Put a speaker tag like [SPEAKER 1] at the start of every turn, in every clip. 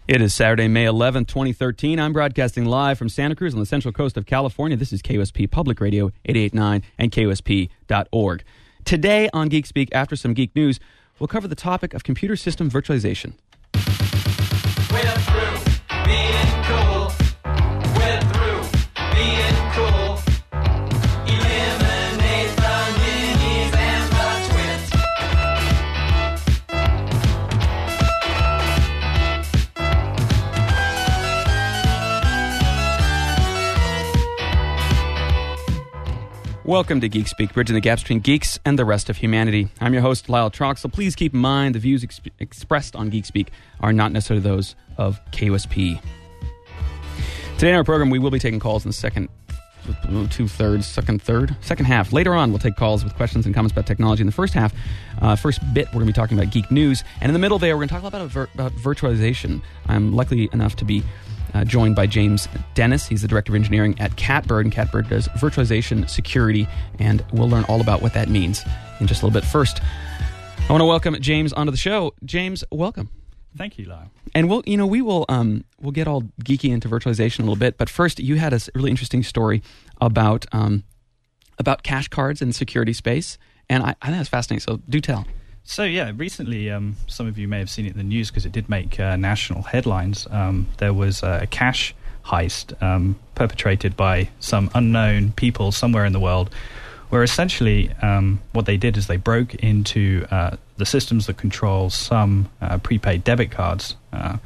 [SPEAKER 1] It is Saturday, May 11th, 2013. I'm broadcasting live from Santa Cruz on the central coast of California. This is KUSP Public Radio 88.9 and KUSP.org. Today on Geek Speak, after some geek news, we'll cover the topic of computer system virtualization.
[SPEAKER 2] We're through being cool. We're through being cool. Eliminate the minis and the twits.
[SPEAKER 1] Welcome to Geek Speak, bridging the gaps between geeks and the rest of humanity. I'm your host, Lyle Troxel. Please keep in mind the views expressed on Geek Speak are not necessarily those of KUSP. Today in our program, we will be taking calls in the second half. Later on, we'll take calls with questions and comments about technology. In the first half, first bit, we're going to be talking about geek news. And in the middle there, we're going to talk about virtualization. I'm lucky enough to be joined by James Dennis. He's the Director of Engineering at Catbird, and Catbird does virtualization security, and we'll learn all about what that means in just a little bit. First, I want to welcome James onto the show. James, welcome.
[SPEAKER 3] Thank you, Lyle.
[SPEAKER 1] And we'll get all geeky into virtualization a little bit, but first, you had a really interesting story about cache cards in the security space, and I think that's fascinating, so do tell.
[SPEAKER 3] So, yeah, recently, some of you may have seen it in the news because it did make national headlines. There was a cache heist perpetrated by some unknown people somewhere in the world, where essentially what they did is they broke into the systems that control some prepaid debit cards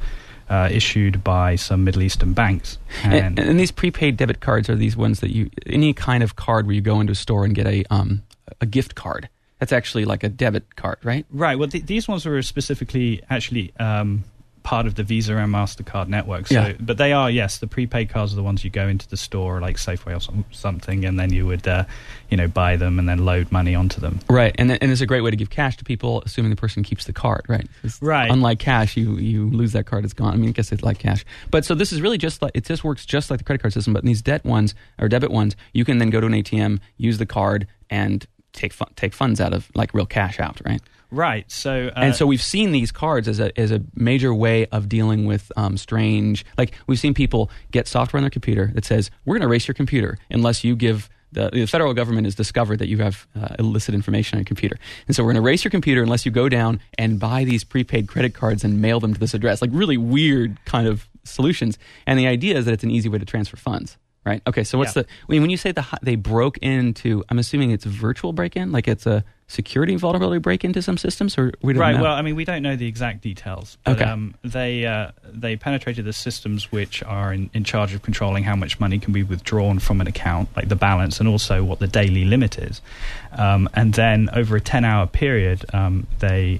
[SPEAKER 3] issued by some Middle Eastern banks.
[SPEAKER 1] And these prepaid debit cards are these ones that any kind of card where you go into a store and get a gift card. That's actually like a debit card, right?
[SPEAKER 3] Right. Well, these ones were specifically actually part of the Visa and MasterCard network. So, yeah. But they are, yes, the prepaid cards are the ones you go into the store, like Safeway or something, and then you would, buy them and then load money onto them.
[SPEAKER 1] Right. And it's a great way to give cash to people, assuming the person keeps the card, right?
[SPEAKER 3] Right.
[SPEAKER 1] Unlike cash, you lose that card, it's gone. I mean, I guess it's like cash. But so this is really it just works just like the credit card system, but in these debit ones, you can then go to an ATM, use the card, and take funds out of, like, real cash out, right?
[SPEAKER 3] Right. So
[SPEAKER 1] and so we've seen these cards as a major way of dealing with strange. Like, we've seen people get software on their computer that says, we're going to erase your computer unless you give the federal government has discovered that you have illicit information on your computer, and so we're going to erase your computer unless you go down and buy these prepaid credit cards and mail them to this address. Like, really weird kind of solutions. And the idea is that it's an easy way to transfer funds. Right. Okay. So when you say they broke into, I'm assuming it's a virtual break-in, like it's a security vulnerability break into some systems, or we don't know?
[SPEAKER 3] Well, I mean, we don't know the exact details. But,
[SPEAKER 1] okay.
[SPEAKER 3] They penetrated the systems which are in charge of controlling how much money can be withdrawn from an account, like the balance, and also what the daily limit is. And then over a 10-hour period, they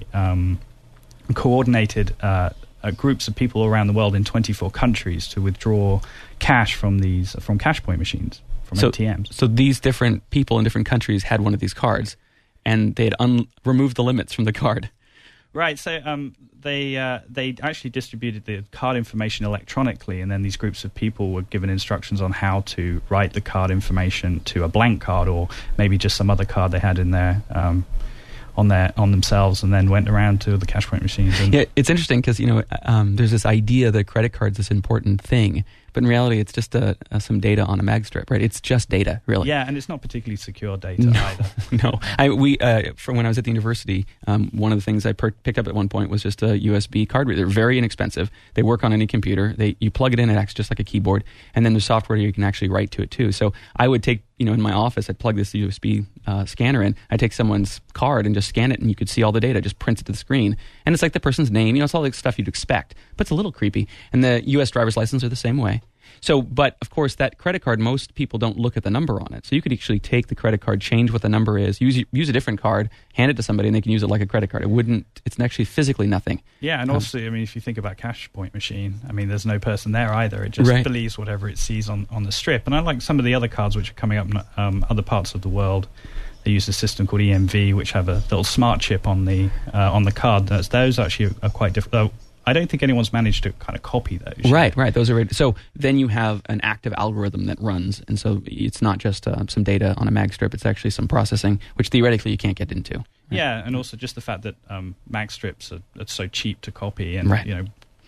[SPEAKER 3] coordinated groups of people around the world in 24 countries to withdraw cash from cash point machines, from ATMs. So
[SPEAKER 1] these different people in different countries had one of these cards, and they had removed the limits from the card.
[SPEAKER 3] Right. So they actually distributed the card information electronically, and then these groups of people were given instructions on how to write the card information to a blank card, or maybe just some other card they had in there. On themselves, and then went around to the cash point machines.
[SPEAKER 1] Yeah, it's interesting because there's this idea that credit card's this important thing, but in reality, it's just some data on a mag strip, right? It's just data, really.
[SPEAKER 3] Yeah, and it's not particularly secure data either.
[SPEAKER 1] No, from when I was at the university, one of the things I picked up at one point was just a USB card reader. They're very inexpensive. They work on any computer. You plug it in, it acts just like a keyboard, and then there's software you can actually write to it too. So I would take, in my office, I'd plug this USB scanner in. I'd take someone's card and just scan it, and you could see all the data, just print it to the screen. And it's like the person's name, it's all the stuff you'd expect, but it's a little creepy. And the U.S. driver's license are the same way. So, but of course, that credit card, most people don't look at the number on it. So you could actually take the credit card, change what the number is, use a different card, hand it to somebody, and they can use it like a credit card. It's actually physically nothing.
[SPEAKER 3] Yeah, and also, if you think about cash point machine, there's no person there either. It just believes whatever it sees on the strip. And unlike some of the other cards which are coming up in other parts of the world, they use a system called EMV, which have a little smart chip on the card. Those actually are quite different. I don't think anyone's managed to kind of copy those.
[SPEAKER 1] Right. Those are so then you have an active algorithm that runs, and so it's not just some data on a mag strip. It's actually some processing, which theoretically you can't get into.
[SPEAKER 3] Yeah, and also just the fact that mag strips are so cheap to copy, and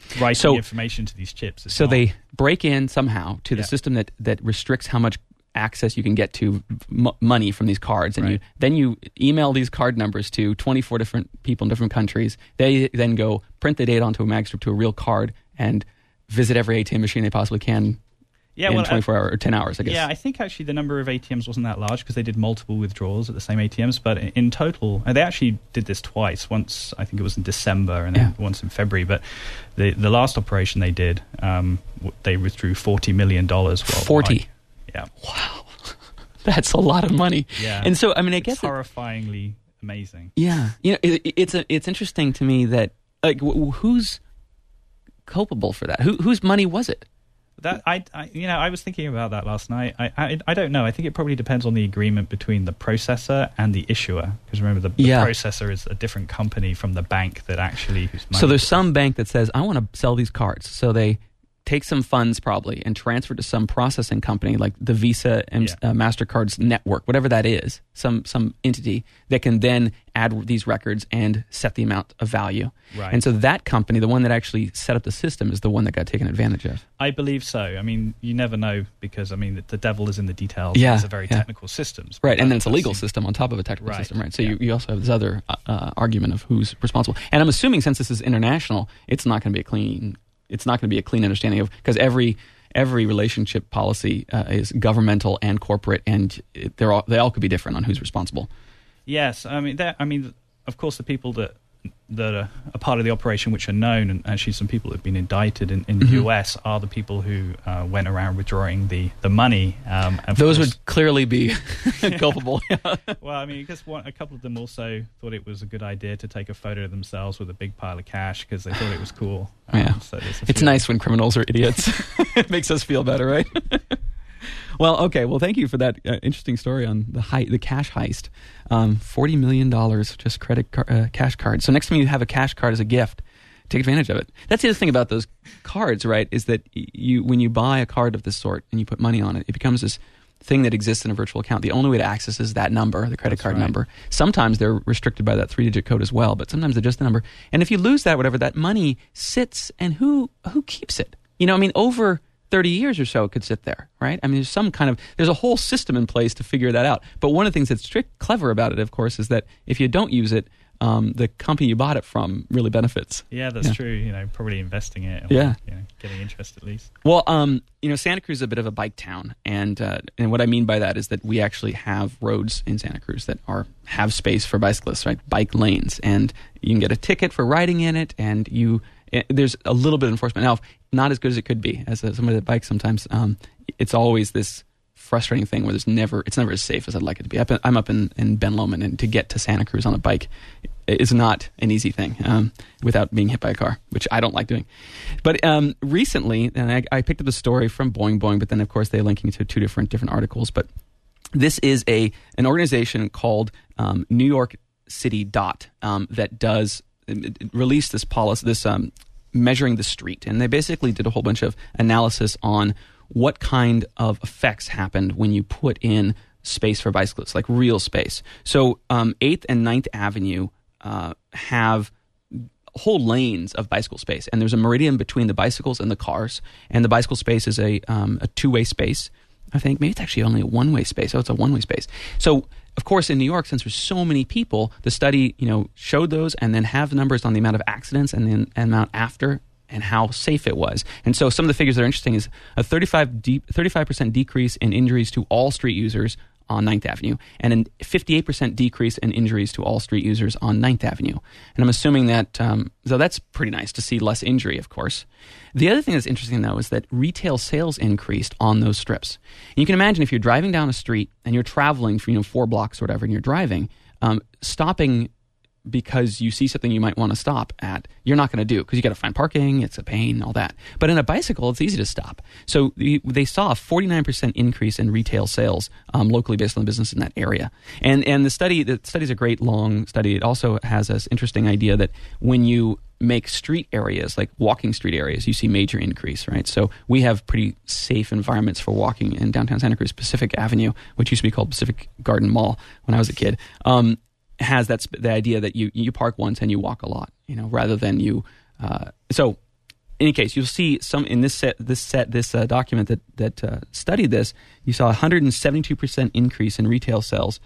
[SPEAKER 3] writing information to these chips. It's
[SPEAKER 1] So
[SPEAKER 3] not-
[SPEAKER 1] they break in somehow to the
[SPEAKER 3] Yeah.
[SPEAKER 1] system that restricts how much access you can get to money from these cards, and
[SPEAKER 3] Right.
[SPEAKER 1] then you email these card numbers to 24 different people in different countries. They then go print the data onto a mag strip to a real card and visit every ATM machine they possibly can in 24 hours or 10 hours, I guess.
[SPEAKER 3] Yeah, I think actually the number of ATMs wasn't that large because they did multiple withdrawals at the same ATMs. But in total, and they actually did this twice. Once, I think it was in December, and then once in February. But the last operation they did, they withdrew $40 million worldwide.
[SPEAKER 1] 40.
[SPEAKER 3] Yeah.
[SPEAKER 1] Wow. That's a lot of money.
[SPEAKER 3] Yeah.
[SPEAKER 1] And so, I mean, I
[SPEAKER 3] It's
[SPEAKER 1] guess...
[SPEAKER 3] horrifyingly amazing.
[SPEAKER 1] Yeah. You know, it's interesting to me that, like, who's culpable for that? Whose money was it?
[SPEAKER 3] That I was thinking about that last night. I don't know. I think it probably depends on the agreement between the processor and the issuer. Because remember, the processor is a different company from the bank that actually. Whose money
[SPEAKER 1] So there's some bank that says, I want to sell these cards. So they take some funds probably and transfer to some processing company like the Visa and MasterCard's network, whatever that is, some entity that can then add these records and set the amount of value.
[SPEAKER 3] Right.
[SPEAKER 1] And so that company, the one that actually set up the system, is the one that got taken advantage of.
[SPEAKER 3] I believe so. I mean, you never know because, I mean, the devil is in the details.
[SPEAKER 1] Yeah,
[SPEAKER 3] These are very technical systems.
[SPEAKER 1] Right, and then it's a
[SPEAKER 3] That
[SPEAKER 1] legal
[SPEAKER 3] seems-
[SPEAKER 1] system on top of a technical
[SPEAKER 3] Right,
[SPEAKER 1] system, right? So
[SPEAKER 3] yeah.
[SPEAKER 1] you also have this other argument of who's responsible. And I'm assuming since this is international, it's not going to be a clean understanding of, because every relationship policy is governmental and corporate, and they all could be different on who's responsible.
[SPEAKER 3] Yes, I mean, of course, the people that are a part of the operation, which are known, and actually some people that have been indicted in the US, are the people who went around withdrawing the money. And of
[SPEAKER 1] Those
[SPEAKER 3] course-
[SPEAKER 1] would clearly be culpable.
[SPEAKER 3] Well, I mean, because a couple of them also thought it was a good idea to take a photo of themselves with a big pile of cash because they thought it was cool.
[SPEAKER 1] Yeah.
[SPEAKER 3] So there's a
[SPEAKER 1] It's
[SPEAKER 3] few-
[SPEAKER 1] nice when criminals are idiots. It makes us feel better, right? Well, okay. Well, thank you for that interesting story on the cash heist. $40 million just cash cards. So next time you have a cash card as a gift, take advantage of it. That's the other thing about those cards, right? Is that when you buy a card of this sort and you put money on it, it becomes this thing that exists in a virtual account. The only way to access is that number, the credit card number. Sometimes they're restricted by that 3-digit code as well, but sometimes they're just the number. And if you lose that, whatever, that money sits, and who keeps it? You know, I mean, over 30 years or so it could sit there, right? I mean, there's a whole system in place to figure that out. But one of the things that's clever about it, of course, is that if you don't use it, the company you bought it from really benefits.
[SPEAKER 3] Yeah, that's true. You know, probably investing it. Or,
[SPEAKER 1] Yeah.
[SPEAKER 3] You know, getting interest at least.
[SPEAKER 1] Well, Santa Cruz is a bit of a bike town, and what I mean by that is that we actually have roads in Santa Cruz that have space for bicyclists, right? Bike lanes, and you can get a ticket for riding in it, and there's a little bit of enforcement. Now, not as good as it could be. As somebody that bikes sometimes, it's always this frustrating thing where it's never as safe as I'd like it to be. I'm up in Ben Lomond, and to get to Santa Cruz on a bike is not an easy thing without being hit by a car, which I don't like doing. But recently, and I picked up a story from Boing Boing, but then of course they're linking to two different articles. But this is an organization called New York City DOT that does release this policy, this measuring the street, and they basically did a whole bunch of analysis on what kind of effects happened when you put in space for bicyclists, like real space. So 8th and 9th Avenue have whole lanes of bicycle space, and there's a meridian between the bicycles and the cars, and the bicycle space is a two-way space. I think maybe it's actually only a one-way space. Oh, it's a one-way space. So, of course, in New York, since there's so many people, the study showed those and then have numbers on the amount of accidents and the amount after and how safe it was. And so some of the figures that are interesting is a 35% decrease in injuries to all street users on 9th Avenue, and a 58% decrease in injuries to all street users on 9th Avenue. And I'm assuming that, so that's pretty nice to see less injury, of course. The other thing that's interesting, though, is that retail sales increased on those strips. And you can imagine if you're driving down a street and you're traveling for 4 blocks or whatever, and you're driving, stopping because you see something you might want to stop at, you're not going to do, because you got to find parking, it's a pain, all that. But in a bicycle, it's easy to stop. So they saw a 49% increase in retail sales locally based on the business in that area. And the study's a great long study. It also has this interesting idea that when you make street areas, like walking street areas, you see major increase, right? So we have pretty safe environments for walking in downtown Santa Cruz. Pacific Avenue, which used to be called Pacific Garden Mall when I was a kid, has the idea that you park once and you walk a lot, rather than you. So any case, you'll see some in this document that studied this. You saw 172% increase in retail sales,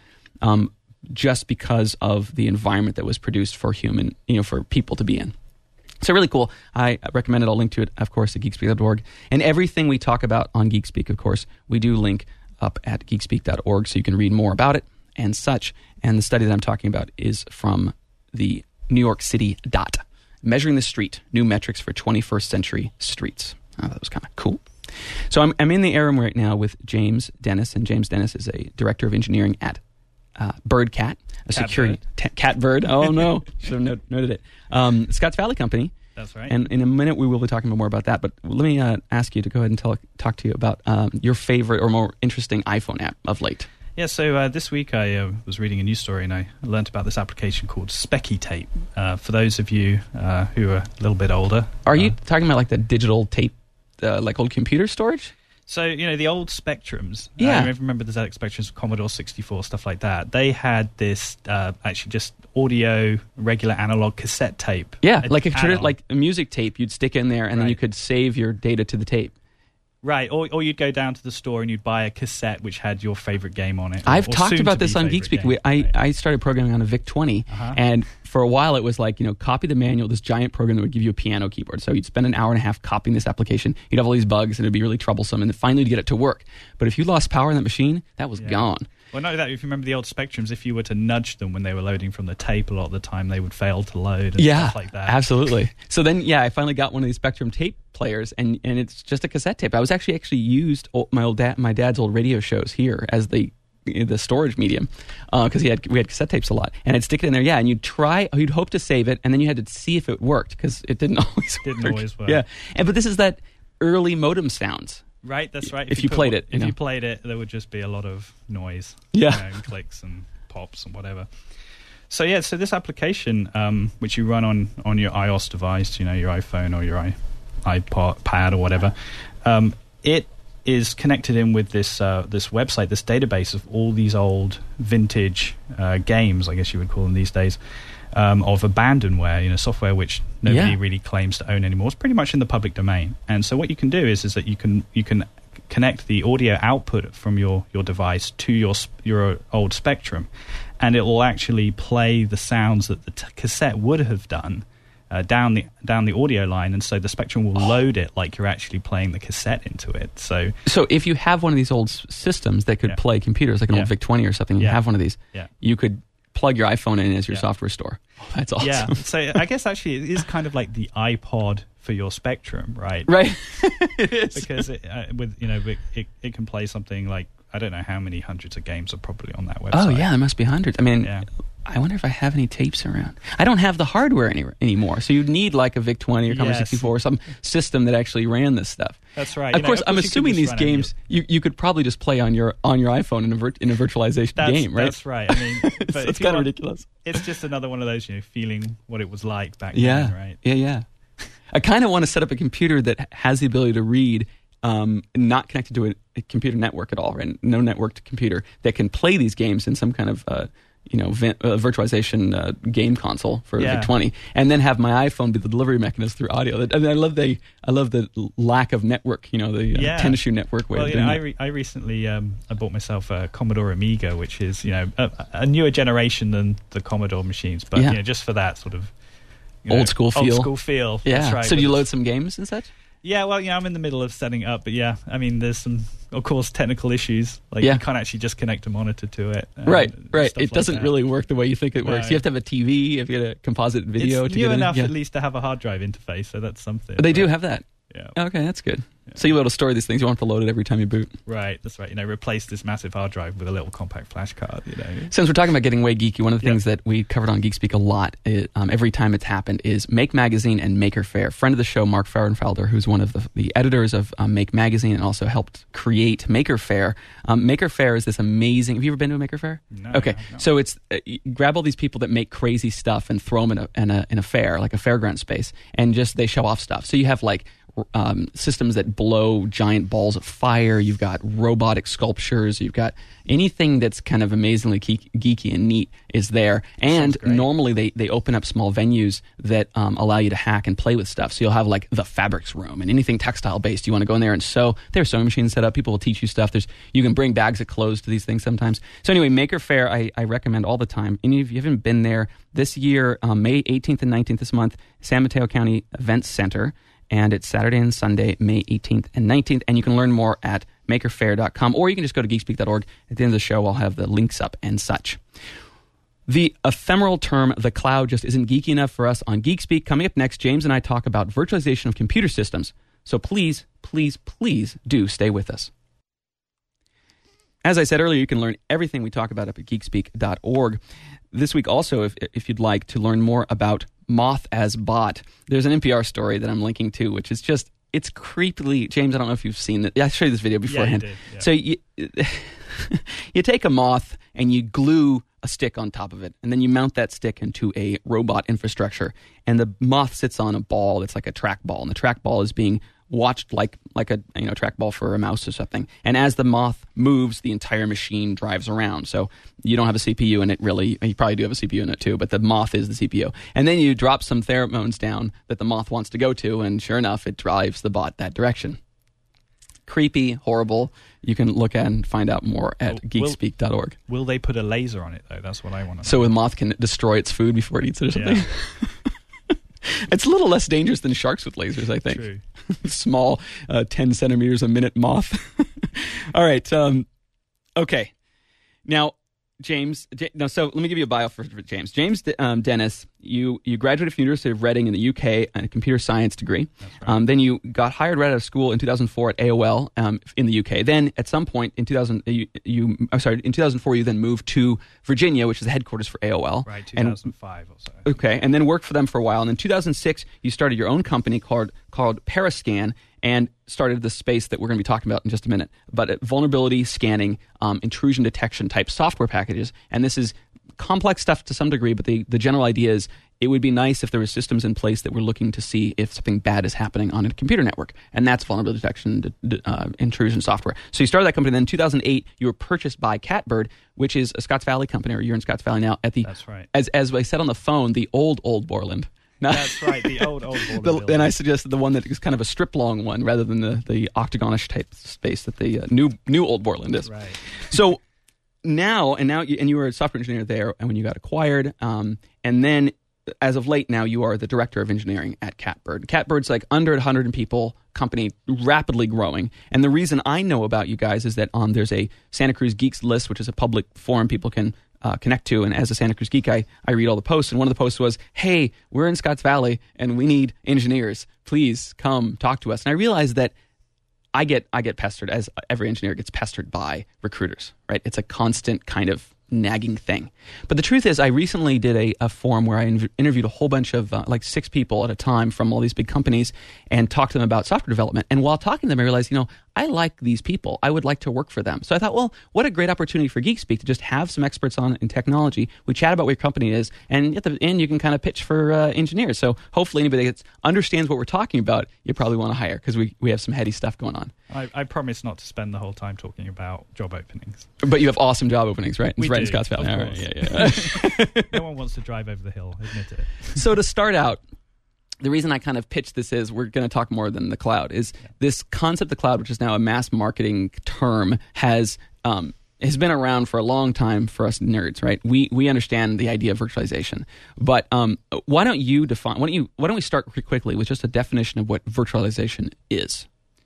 [SPEAKER 1] just because of the environment that was produced for for people to be in. So really cool. I recommend it. I'll link to it, of course, at geekspeak.org. And everything we talk about on Geekspeak, of course, we do link up at geekspeak.org, so you can read more about it and such. And the study that I'm talking about is from the New York City DOT, Measuring the Street, New Metrics for 21st Century Streets. That was kind of cool. So I'm in the air room right now with James Dennis, and James Dennis is a director of engineering at Birdcat, a security Catbird. Oh no, should have noted it. Scotts Valley company.
[SPEAKER 3] That's right.
[SPEAKER 1] And in a minute we will be talking more about that. But let me ask you to go ahead and talk to you about your favorite or more interesting iPhone app of late.
[SPEAKER 3] Yeah, so this week I was reading a news story and I learned about this application called Specky Tape. For those of you who are a little bit older.
[SPEAKER 1] Are you talking about like the digital tape, like old computer storage?
[SPEAKER 3] So, the old Spectrums,
[SPEAKER 1] Yeah.
[SPEAKER 3] I remember the ZX Spectrums, Commodore 64, stuff like that. They had this actually just audio, regular analog cassette tape.
[SPEAKER 1] Yeah, like
[SPEAKER 3] add-on.
[SPEAKER 1] like a music tape you'd stick in there and then
[SPEAKER 3] Right.
[SPEAKER 1] you could save your data to the tape.
[SPEAKER 3] Right, or you'd go down to the store and you'd buy a cassette which had your favorite game on it.
[SPEAKER 1] I've
[SPEAKER 3] or
[SPEAKER 1] talked about this on
[SPEAKER 3] soon-to-be
[SPEAKER 1] Geekspeak.
[SPEAKER 3] favorite game.
[SPEAKER 1] I started programming on a VIC-20, and for a while it was like, copy the manual, this giant program that would give you a piano keyboard. So you'd spend an hour and a half copying this application. You'd have all these bugs, and it'd be really troublesome, and then finally you'd get it to work. But if you lost power in that machine, that was gone.
[SPEAKER 3] Well, not that, if you remember the old Spectrums, if you were to nudge them when they were loading from the tape, a lot of the time they would fail to load and stuff like that.
[SPEAKER 1] Absolutely. So then, I finally got one of these Spectrum tape players, and it's just a cassette tape. I was actually used my dad's old radio shows here as the storage medium, because we had cassette tapes a lot, and I'd stick it in there, and you'd hope to save it, and then you had to see if it worked, because it didn't always work. Yeah, but this is that early modem sounds.
[SPEAKER 3] Right, that's right.
[SPEAKER 1] If you played it,
[SPEAKER 3] you played it, there would just be a lot of noise. And clicks and pops and whatever. So this application, which you run on your iOS device, your iPhone or your iPad or whatever, it is connected in with this website, this database of all these old vintage games, I guess you would call them these days, of abandonware, software which nobody really claims to own anymore. It's pretty much in the public domain. And so what you can do is that you can connect the audio output from your device to your old Spectrum, and it will actually play the sounds that the cassette would have done down the audio line, and so the Spectrum will load it like you're actually playing the cassette into it. So
[SPEAKER 1] if you have one of these old systems that could play computers, like an old VIC-20 or something, you have one of these, you could plug your iPhone in as your software store. Oh, that's awesome.
[SPEAKER 3] Yeah, so I guess actually it is kind of like the iPod for your Spectrum, right?
[SPEAKER 1] Right. It is.
[SPEAKER 3] Because it can play something like, I don't know how many hundreds of games are probably on that website.
[SPEAKER 1] Oh yeah, there must be hundreds. I mean, I wonder if I have any tapes around. I don't have the hardware anymore, so you'd need like a VIC-20 or Commodore 64 or some system that actually ran this stuff.
[SPEAKER 3] That's right.
[SPEAKER 1] Of course, I'm assuming these games you could probably just play on your iPhone in a virtualization game, right?
[SPEAKER 3] That's right. I mean, but
[SPEAKER 1] so it's kind of ridiculous.
[SPEAKER 3] It's just another one of those, feeling what it was like back then, right?
[SPEAKER 1] Yeah. I kind of want to set up a computer that has the ability to read, not connected to a computer network at all, right? No networked computer that can play these games in some kind of virtualization game console for VIC-20, and then have my iPhone be the delivery mechanism through audio. I mean, I love the lack of network, the tennis shoe network way of doing it.
[SPEAKER 3] I recently I bought myself a Commodore Amiga, which is a newer generation than the Commodore machines, but just for that sort of
[SPEAKER 1] old school feel.
[SPEAKER 3] Old school feel.
[SPEAKER 1] Yeah.
[SPEAKER 3] That's right.
[SPEAKER 1] So do you load some games and such?
[SPEAKER 3] Yeah, well, I'm in the middle of setting up, but I mean, there's some, of course, technical issues. Like, you can't actually just connect a monitor to it.
[SPEAKER 1] Right. It doesn't really work the way you think it works. You have to have a TV, you have to get a composite video.
[SPEAKER 3] It's new enough, at least, to have a hard drive interface, so that's something.
[SPEAKER 1] They do have that?
[SPEAKER 3] Yeah.
[SPEAKER 1] Okay, that's good. Yeah. So you'll be able to store these things. You won't have to load it every time you boot.
[SPEAKER 3] Right, that's right. Replace this massive hard drive with a little compact flash card.
[SPEAKER 1] Since we're talking about getting way geeky, one of the things that we covered on Geekspeak a lot, every time it's happened, is Make Magazine and Maker Faire. Friend of the show, Mark Fahrenfelder, who's one of the editors of Make Magazine and also helped create Maker Faire. Maker Faire is this amazing... Have you ever been to a Maker Faire?
[SPEAKER 3] No.
[SPEAKER 1] Okay,
[SPEAKER 3] no.
[SPEAKER 1] So it's you grab all these people that make crazy stuff and throw them in a fair, like a fairground space, and just they show off stuff. So you have like systems that blow giant balls of fire. You've got robotic sculptures. You've got anything that's kind of amazingly geeky and neat is there. And normally they open up small venues that allow you to hack and play with stuff. So you'll have like the fabrics room and anything textile based. You want to go in there and sew. There are sewing machines set up. People will teach you stuff. You can bring bags of clothes to these things sometimes. So anyway, Maker Faire I recommend all the time. And if you haven't been there this year, May 18th and 19th this month, San Mateo County Events Center. And it's Saturday and Sunday, May 18th and 19th. And you can learn more at makerfaire.com, or you can just go to geekspeak.org. At the end of the show, I'll have the links up and such. The ephemeral term, the cloud, just isn't geeky enough for us on GeekSpeak. Coming up next, James and I talk about virtualization of computer systems. So please, please, please do stay with us. As I said earlier, you can learn everything we talk about up at geekspeak.org. This week also, if you'd like to learn more about Moth as Bot, there's an NPR story that I'm linking to, which is just, it's creepily, James, I don't know if you've seen it. I showed you this video beforehand.
[SPEAKER 3] Yeah, you did, yeah.
[SPEAKER 1] So you take a moth and you glue a stick on top of it, and then you mount that stick into a robot infrastructure, and the moth sits on a ball that's like a trackball, and the trackball is being watched like a trackball for a mouse or something. And as the moth moves, the entire machine drives around. So you don't have a CPU in it really. You probably do have a CPU in it too, but the moth is the CPU. And then you drop some pheromones down that the moth wants to go to, and sure enough, it drives the bot that direction. Creepy, horrible. You can look at and find out more at geekspeak.org.
[SPEAKER 3] Will they put a laser on it, though? That's what I want to know.
[SPEAKER 1] So a moth can destroy its food before it eats it or something?
[SPEAKER 3] Yeah.
[SPEAKER 1] It's a little less dangerous than sharks with lasers, I think.
[SPEAKER 3] True.
[SPEAKER 1] Small, 10 centimeters a minute moth. All right. Okay. Now, James, so let me give you a bio for James. James Dennis, you graduated from the University of Reading in the UK in a computer science degree.
[SPEAKER 3] That's right.
[SPEAKER 1] Then you got hired right out of school in 2004 at AOL in the UK. Then at some point in 2004, you then moved to Virginia, which is the headquarters for AOL.
[SPEAKER 3] Right, 2005 or so.
[SPEAKER 1] Okay, and then worked for them for a while. And in 2006, you started your own company called Periscan, and started the space that we're going to be talking about in just a minute, but vulnerability scanning, intrusion detection type software packages. And this is complex stuff to some degree, but the general idea is it would be nice if there were systems in place that were looking to see if something bad is happening on a computer network. And that's vulnerability detection, intrusion software. So you started that company. Then in 2008, you were purchased by Catbird, which is a Scotts Valley company, or you're in Scotts Valley now.
[SPEAKER 3] That's right.
[SPEAKER 1] As I said on the phone, the old Borland.
[SPEAKER 3] No. That's right, the old building.
[SPEAKER 1] And I suggested the one that is kind of a strip-long one rather than the octagonish type space that the new Old Borland is.
[SPEAKER 3] Right.
[SPEAKER 1] So now you were a software engineer there, and when you got acquired, and then as of late now you are the director of engineering at Catbird. Catbird's like under 100 people company, rapidly growing. And the reason I know about you guys is that there's a Santa Cruz Geeks list, which is a public forum people can connect to, and as a Santa Cruz geek, I read all the posts, and one of the posts was, hey, we're in Scotts Valley and we need engineers, please come talk to us. And I realized that I get pestered, as every engineer gets pestered by recruiters, right? It's a constant kind of nagging thing. But the truth is, I recently did a forum where I interviewed a whole bunch of like 6 people at a time from all these big companies and talked to them about software development. And while talking to them, I realized, I like these people. I would like to work for them. So I thought, well, what a great opportunity for GeekSpeak to just have some experts on in technology. We chat about what your company is, and at the end, you can kind of pitch for engineers. So hopefully anybody that understands what we're talking about, you probably want to hire, because we have some heady stuff going on.
[SPEAKER 3] I promise not to spend the whole time talking about job openings.
[SPEAKER 1] But you have awesome job openings, right?
[SPEAKER 3] We
[SPEAKER 1] right
[SPEAKER 3] do,
[SPEAKER 1] in Scotts Valley.
[SPEAKER 3] of
[SPEAKER 1] All
[SPEAKER 3] course.
[SPEAKER 1] right, yeah.
[SPEAKER 3] No one wants to drive over the hill, admit it.
[SPEAKER 1] So to start out, the reason I kind of pitched this is we're going to talk more than the cloud. Is this concept of the cloud, which is now a mass marketing term, has been around for a long time for us nerds, right? We understand the idea of virtualization, but why don't you define? Why don't we start quickly with just a definition of what virtualization is?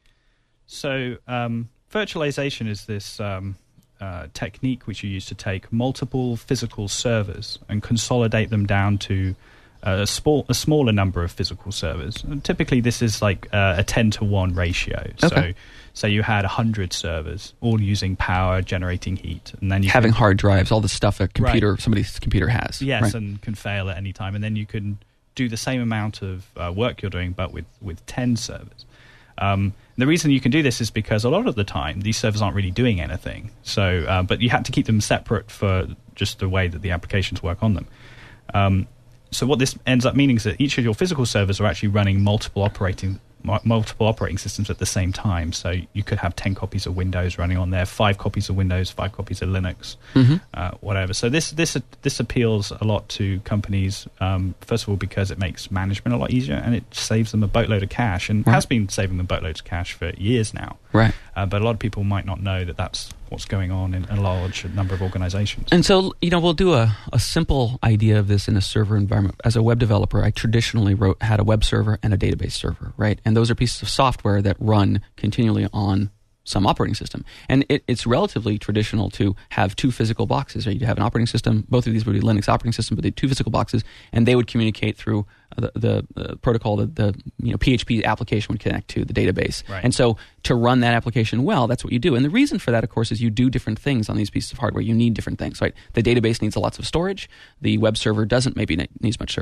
[SPEAKER 1] So
[SPEAKER 3] virtualization is this technique which you use to take multiple physical servers and consolidate them down to a smaller number of physical servers. And typically, this is like a 10-to-1 ratio.
[SPEAKER 1] Okay.
[SPEAKER 3] So you had 100 servers, all using power, generating heat, and then
[SPEAKER 1] having hard drives, all the stuff a computer,
[SPEAKER 3] right.
[SPEAKER 1] Somebody's computer has.
[SPEAKER 3] Yes,
[SPEAKER 1] right.
[SPEAKER 3] And can fail at any time, and then you can do the same amount of work you're doing, but with 10 servers. The reason you can do this is because a lot of the time these servers aren't really doing anything. So, but you had to keep them separate for just the way that the applications work on them. So what this ends up meaning is that each of your physical servers are actually running multiple operating multiple operating systems at the same time. So you could have 10 copies of Windows running on there, 5 copies of Windows, 5 copies of Linux, whatever. So this appeals a lot to companies, first of all, because it makes management a lot easier and it saves them a boatload of cash, and has been saving them boatloads of cash for years now.
[SPEAKER 1] Right.
[SPEAKER 3] But a lot of people might not know that that's what's going on in a large number of organizations.
[SPEAKER 1] And so, we'll do a simple idea of this in a server environment. As a web developer, I traditionally had a web server and a database server, right? And those are pieces of software that run continually on some operating system. And it's relatively traditional to have 2 physical boxes, right? You have an operating system. Both of these would be Linux operating system, but they have 2 physical boxes, and they would communicate through the protocol that the PHP application would connect to the database.
[SPEAKER 3] Right.
[SPEAKER 1] And so to run that application well, that's what you do. And the reason for that, of course, is you do different things on these pieces of hardware. You need different things, right? The database needs lots of storage. The web server doesn't maybe needs much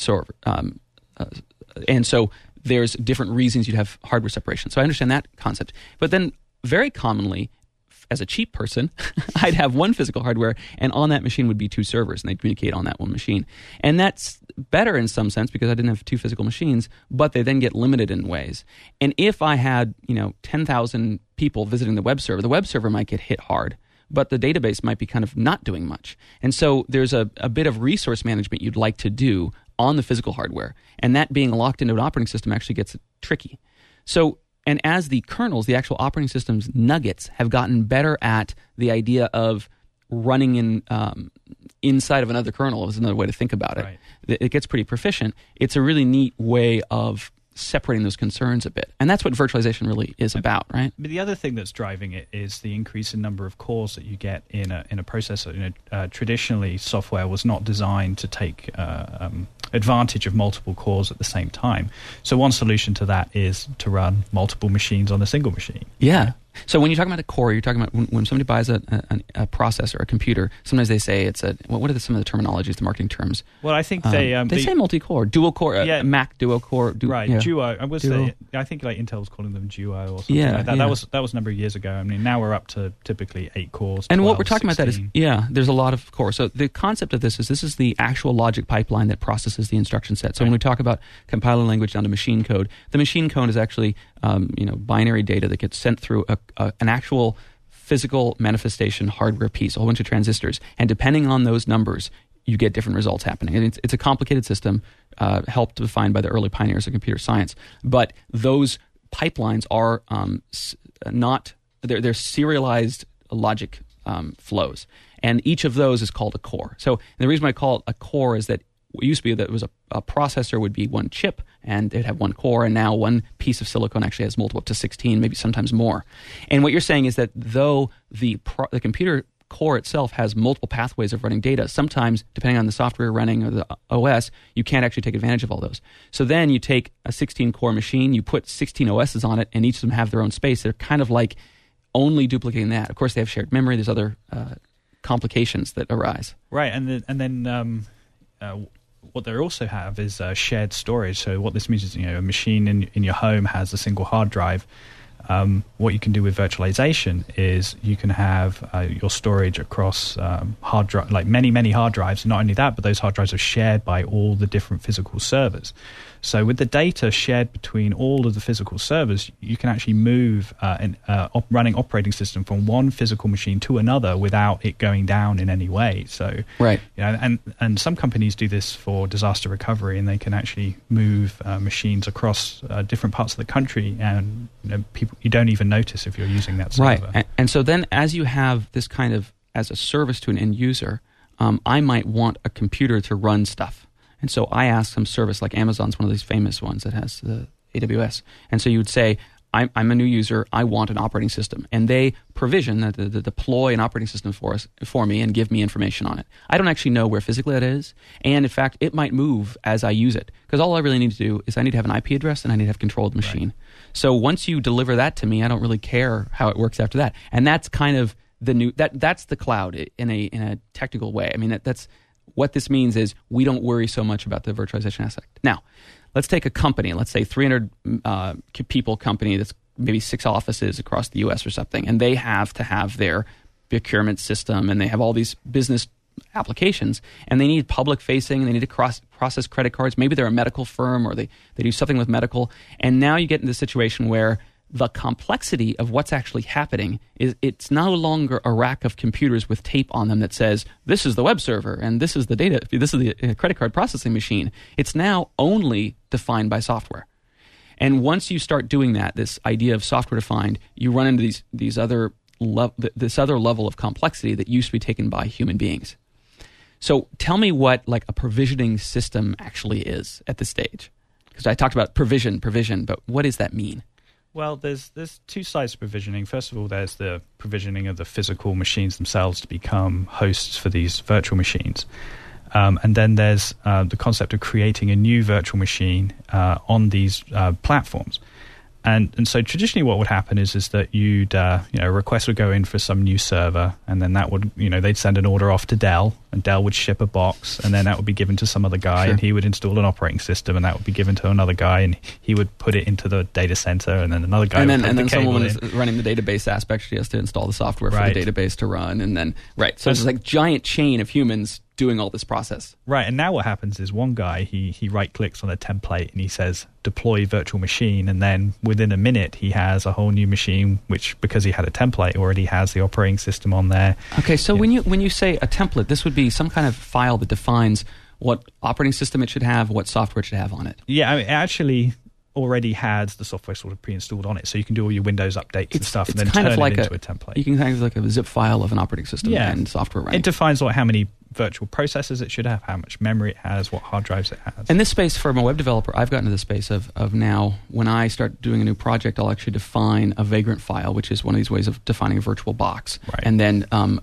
[SPEAKER 1] and so there's different reasons you'd have hardware separation. So I understand that concept. But then very commonly, as a cheap person, I'd have 1 physical hardware, and on that machine would be 2 servers, and they'd communicate on that one machine. And that's better in some sense because I didn't have 2 physical machines, but they then get limited in ways. And if I had 10,000 people visiting the web server might get hit hard, but the database might be kind of not doing much. And so there's a bit of resource management you'd like to do on the physical hardware, and that being locked into an operating system actually gets tricky. So, and as the kernels, the actual operating system's nuggets have gotten better at the idea of running in inside of another kernel, is another way to think about it.
[SPEAKER 3] Right.
[SPEAKER 1] It gets pretty proficient. It's a really neat way of separating those concerns a bit. And that's what virtualization really is about, right?
[SPEAKER 3] But the other thing that's driving it is the increase in number of cores that you get in a processor. Traditionally, software was not designed to take advantage of multiple cores at the same time. So one solution to that is to run multiple machines on a single machine.
[SPEAKER 1] Yeah. So when you're talking about a core, you're talking about when somebody buys a processor, a computer, sometimes they say it's what are some of the terminologies, the marketing terms?
[SPEAKER 3] Well, I think
[SPEAKER 1] they say multi-core, dual-core, Mac duo-core.
[SPEAKER 3] Right,
[SPEAKER 1] yeah.
[SPEAKER 3] Duo. I would say, I think Intel was calling them Duo or something like that.
[SPEAKER 1] Yeah.
[SPEAKER 3] That was a number of years ago. I mean, now we're up to typically 8 cores, 12,
[SPEAKER 1] and what we're talking
[SPEAKER 3] 16.
[SPEAKER 1] about that is, there's a lot of cores. So the concept of this is the actual logic pipeline that processes the instruction set. So when we talk about compiler language down to machine code, the machine code is actually binary data that gets sent through an actual physical manifestation hardware piece, a whole bunch of transistors, and depending on those numbers, you get different results happening. And it's a complicated system, helped defined by the early pioneers of computer science. But those pipelines are they're serialized logic flows, and each of those is called a core. So the reason why I call it a core is that it used to be that it was a processor would be 1 chip and it'd have 1 core, and now one piece of silicon actually has multiple, up to 16, maybe sometimes more. And what you're saying is that though the computer core itself has multiple pathways of running data, sometimes depending on the software running or the OS, you can't actually take advantage of all those. So then you take a 16-core machine, you put 16 OSs on it, and each of them have their own space. They're kind of like only duplicating that. Of course, they have shared memory. There's other complications that arise.
[SPEAKER 3] Right, and then what they also have is shared storage. So what this means is, a machine in your home has a single hard drive. What you can do with virtualization is you can have your storage across hard drive, like many hard drives. Not only that, but those hard drives are shared by all the different physical servers. So with the data shared between all of the physical servers, you can actually move running operating system from one physical machine to another without it going down in any way. So
[SPEAKER 1] right,
[SPEAKER 3] and some companies do this for disaster recovery, and they can actually move machines across different parts of the country, and people, you don't even notice if you're using that server.
[SPEAKER 1] Right, and so then as you have this kind of as a service to an end user, I might want a computer to run stuff. And so I ask some service, like Amazon's one of these famous ones that has the AWS. And so you would say, I'm a new user, I want an operating system. And they provision, deploy an operating system for me and give me information on it. I don't actually know where physically that is. And in fact, it might move as I use it. Because all I really need to do is I need to have an IP address and I need to have control of the machine. Right. So once you deliver that to me, I don't really care how it works after that. And that's kind of the new, that's the cloud in a technical way. I mean, that's what this means is we don't worry so much about the virtualization aspect. Now, let's take a company, let's say 300 people company that's maybe 6 offices across the U.S. or something, and they have to have their procurement system, and they have all these business applications, and they need public facing, they need to process credit cards. Maybe they're a medical firm, or they do something with medical. And now you get into a situation where the complexity of what's actually happening is it's no longer a rack of computers with tape on them that says, this is the web server and this is the data, this is the credit card processing machine. It's now only defined by software. And once you start doing that, this idea of software defined, you run into this other level of complexity that used to be taken by human beings. So tell me what like a provisioning system actually is at this stage. Because I talked about provision, but what does that mean?
[SPEAKER 3] Well, there's two sides to provisioning. First of all, there's the provisioning of the physical machines themselves to become hosts for these virtual machines. And then there's the concept of creating a new virtual machine on these platforms. And so traditionally what would happen is that you'd, a request would go in for some new server, and then that would, they'd send an order off to Dell, and Dell would ship a box, and then that would be given to some other guy,
[SPEAKER 1] Sure.
[SPEAKER 3] and he would install an operating system, and that would be given to another guy, and he would put it into the data center, and then another guy
[SPEAKER 1] And
[SPEAKER 3] would
[SPEAKER 1] then,
[SPEAKER 3] put
[SPEAKER 1] and
[SPEAKER 3] the
[SPEAKER 1] then
[SPEAKER 3] cable
[SPEAKER 1] someone
[SPEAKER 3] in.
[SPEAKER 1] is running the database aspect. She has to install the software for
[SPEAKER 3] Right.
[SPEAKER 1] the database to run. And then, right. So it's like giant chain of humans doing all this process.
[SPEAKER 3] Right, and now what happens is one guy, he right-clicks on a template and he says, deploy virtual machine, and then within a minute he has a whole new machine, which, because he had a template, already has the operating system on there.
[SPEAKER 1] Okay, so when you say a template, this would be some kind of file that defines what operating system it should have, what software it should have on it.
[SPEAKER 3] Yeah, I mean, it actually already has the software sort of pre-installed on it, so you can do all your Windows updates and stuff, and then
[SPEAKER 1] kind
[SPEAKER 3] turn
[SPEAKER 1] of like
[SPEAKER 3] it into a template.
[SPEAKER 1] You can kind of like a zip file of an operating system
[SPEAKER 3] Yeah.
[SPEAKER 1] and software running.
[SPEAKER 3] It defines how many virtual processors it should have, how much memory it has, what hard drives it has.
[SPEAKER 1] In this space, from a web developer, I've gotten to the space of now, when I start doing a new project, I'll actually define a vagrant file, which is one of these ways of defining a virtual box,
[SPEAKER 3] Right.
[SPEAKER 1] and then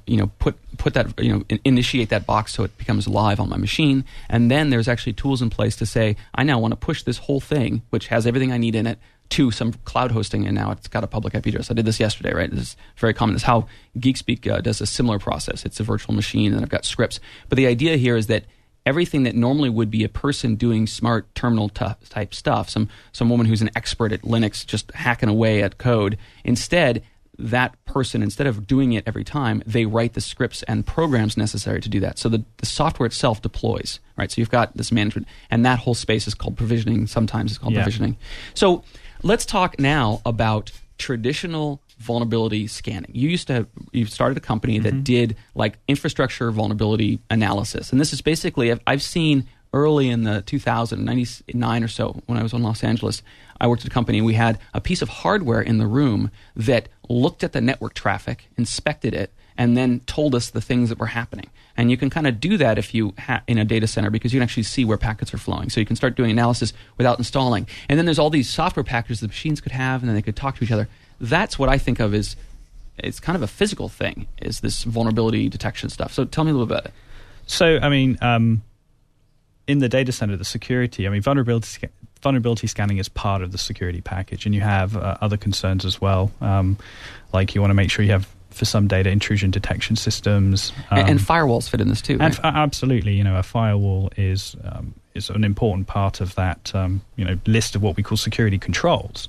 [SPEAKER 1] put that initiate that box so it becomes live on my machine, and then there's actually tools in place to say I now want to push this whole thing, which has everything I need in it, to some cloud hosting, and now it's got a public IP address. I did this yesterday, right? This is very common. This is how GeekSpeak does a similar process. It's a virtual machine, and I've got scripts. But the idea here is that everything that normally would be a person doing smart terminal type stuff, some woman who's an expert at Linux just hacking away at code, instead, that person, instead of doing it every time, they write the scripts and programs necessary to do that. So the software itself deploys, right? So you've got this management, and that whole space is called provisioning. Sometimes it's called provisioning. So let's talk now about traditional vulnerability scanning. You started a company that did like infrastructure vulnerability analysis. And this is basically, I've seen early in the 1999 or so, when I was in Los Angeles, I worked at a company, and we had a piece of hardware in the room that looked at the network traffic, inspected it, and then told us the things that were happening. And you can kind of do that if you in a data center, because you can actually see where packets are flowing. So you can start doing analysis without installing. And then there's all these software packages the machines could have, and then they could talk to each other. That's what I think of as it's kind of a physical thing, is this vulnerability detection stuff. So tell me a little bit about it.
[SPEAKER 3] So, I mean, in the data center, the security, I mean, vulnerability scanning is part of the security package, and you have other concerns as well. Like you want to make sure you have, for some data, intrusion detection systems.
[SPEAKER 1] And firewalls fit in this too, right?
[SPEAKER 3] And absolutely, a firewall is an important part of that list of what we call security controls.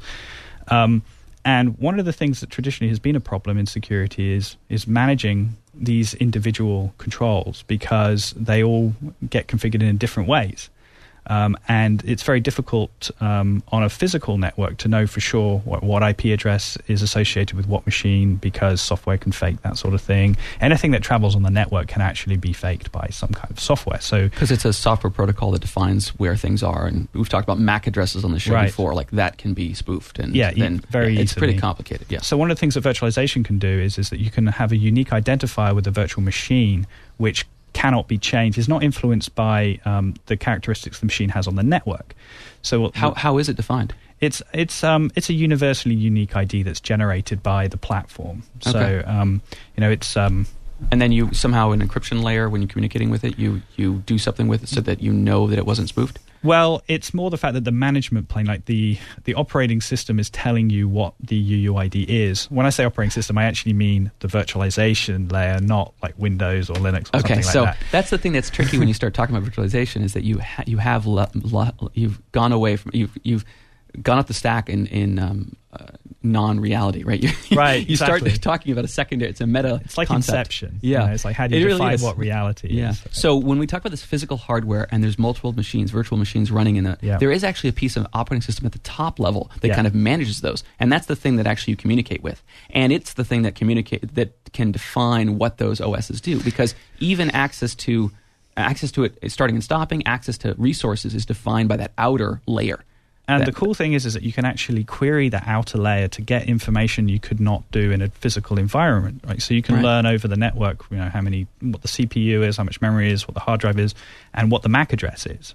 [SPEAKER 3] And one of the things that traditionally has been a problem in security is managing these individual controls, because they all get configured in different ways. And it's very difficult on a physical network to know for sure what IP address is associated with what machine, because software can fake that sort of thing. Anything that travels on the network can actually be faked by some kind of software. So,
[SPEAKER 1] because it's a software protocol that defines where things are, and we've talked about MAC addresses on the show
[SPEAKER 3] Right.
[SPEAKER 1] before, like that can be spoofed, and
[SPEAKER 3] Yeah,
[SPEAKER 1] then
[SPEAKER 3] very
[SPEAKER 1] it's pretty
[SPEAKER 3] easily.
[SPEAKER 1] complicated. Yeah.
[SPEAKER 3] So one of the things that virtualization can do is that you can have a unique identifier with the virtual machine, which cannot be changed. It's not influenced by the characteristics the machine has on the network. So
[SPEAKER 1] How is it defined?
[SPEAKER 3] it's a universally unique ID that's generated by the platform. So
[SPEAKER 1] Okay.
[SPEAKER 3] it's
[SPEAKER 1] And then you somehow, an encryption layer, when you're communicating with it, you do something with it so that you know that it wasn't spoofed?
[SPEAKER 3] well, it's more the fact that the management plane, like the operating system, is telling you what the UUID is. When I say operating system, I actually mean the virtualization layer, not like Windows or Linux or
[SPEAKER 1] Okay,
[SPEAKER 3] something like
[SPEAKER 1] so
[SPEAKER 3] that.
[SPEAKER 1] that's the thing that's tricky when you start talking about virtualization, is that you've gone away from you've gone up the stack in non-reality, right?
[SPEAKER 3] Right,
[SPEAKER 1] You start
[SPEAKER 3] exactly.
[SPEAKER 1] talking about a secondary. It's a meta.
[SPEAKER 3] It's like
[SPEAKER 1] concept.
[SPEAKER 3] Inception.
[SPEAKER 1] Yeah,
[SPEAKER 3] You know, it's like, how do you
[SPEAKER 1] It really
[SPEAKER 3] define
[SPEAKER 1] is.
[SPEAKER 3] what reality
[SPEAKER 1] Yeah.
[SPEAKER 3] is?
[SPEAKER 1] So when we talk about this physical hardware and there's multiple machines, virtual machines running in it,
[SPEAKER 3] Yeah.
[SPEAKER 1] there is actually a piece of operating system at the top level that
[SPEAKER 3] Yeah.
[SPEAKER 1] kind of manages those, and that's the thing that actually you communicate with, and it's the thing that can define what those OSs do, because even access to it starting and stopping, access to resources is defined by that outer layer.
[SPEAKER 3] And
[SPEAKER 1] That-
[SPEAKER 3] the cool thing is that you can actually query the outer layer to get information you could not do in a physical environment, right? So you can
[SPEAKER 1] Right.
[SPEAKER 3] learn over the network, you know, what the CPU is, how much memory is, what the hard drive is, and what the MAC address is.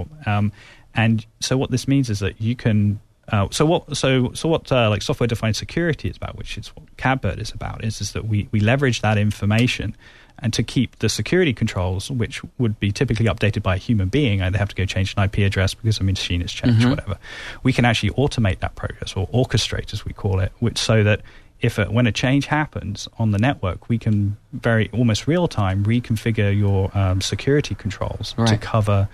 [SPEAKER 3] And so what this means is that you can. So what like software-defined security is about, which is what CABBIRD is about, is that we leverage that information and to keep the security controls, which would be typically updated by a human being, and they have to go change an IP address because the machine has changed, whatever. We can actually automate that process, or orchestrate, as we call it, which so that when a change happens on the network, we can almost real time reconfigure your security controls to
[SPEAKER 1] Right.
[SPEAKER 3] cover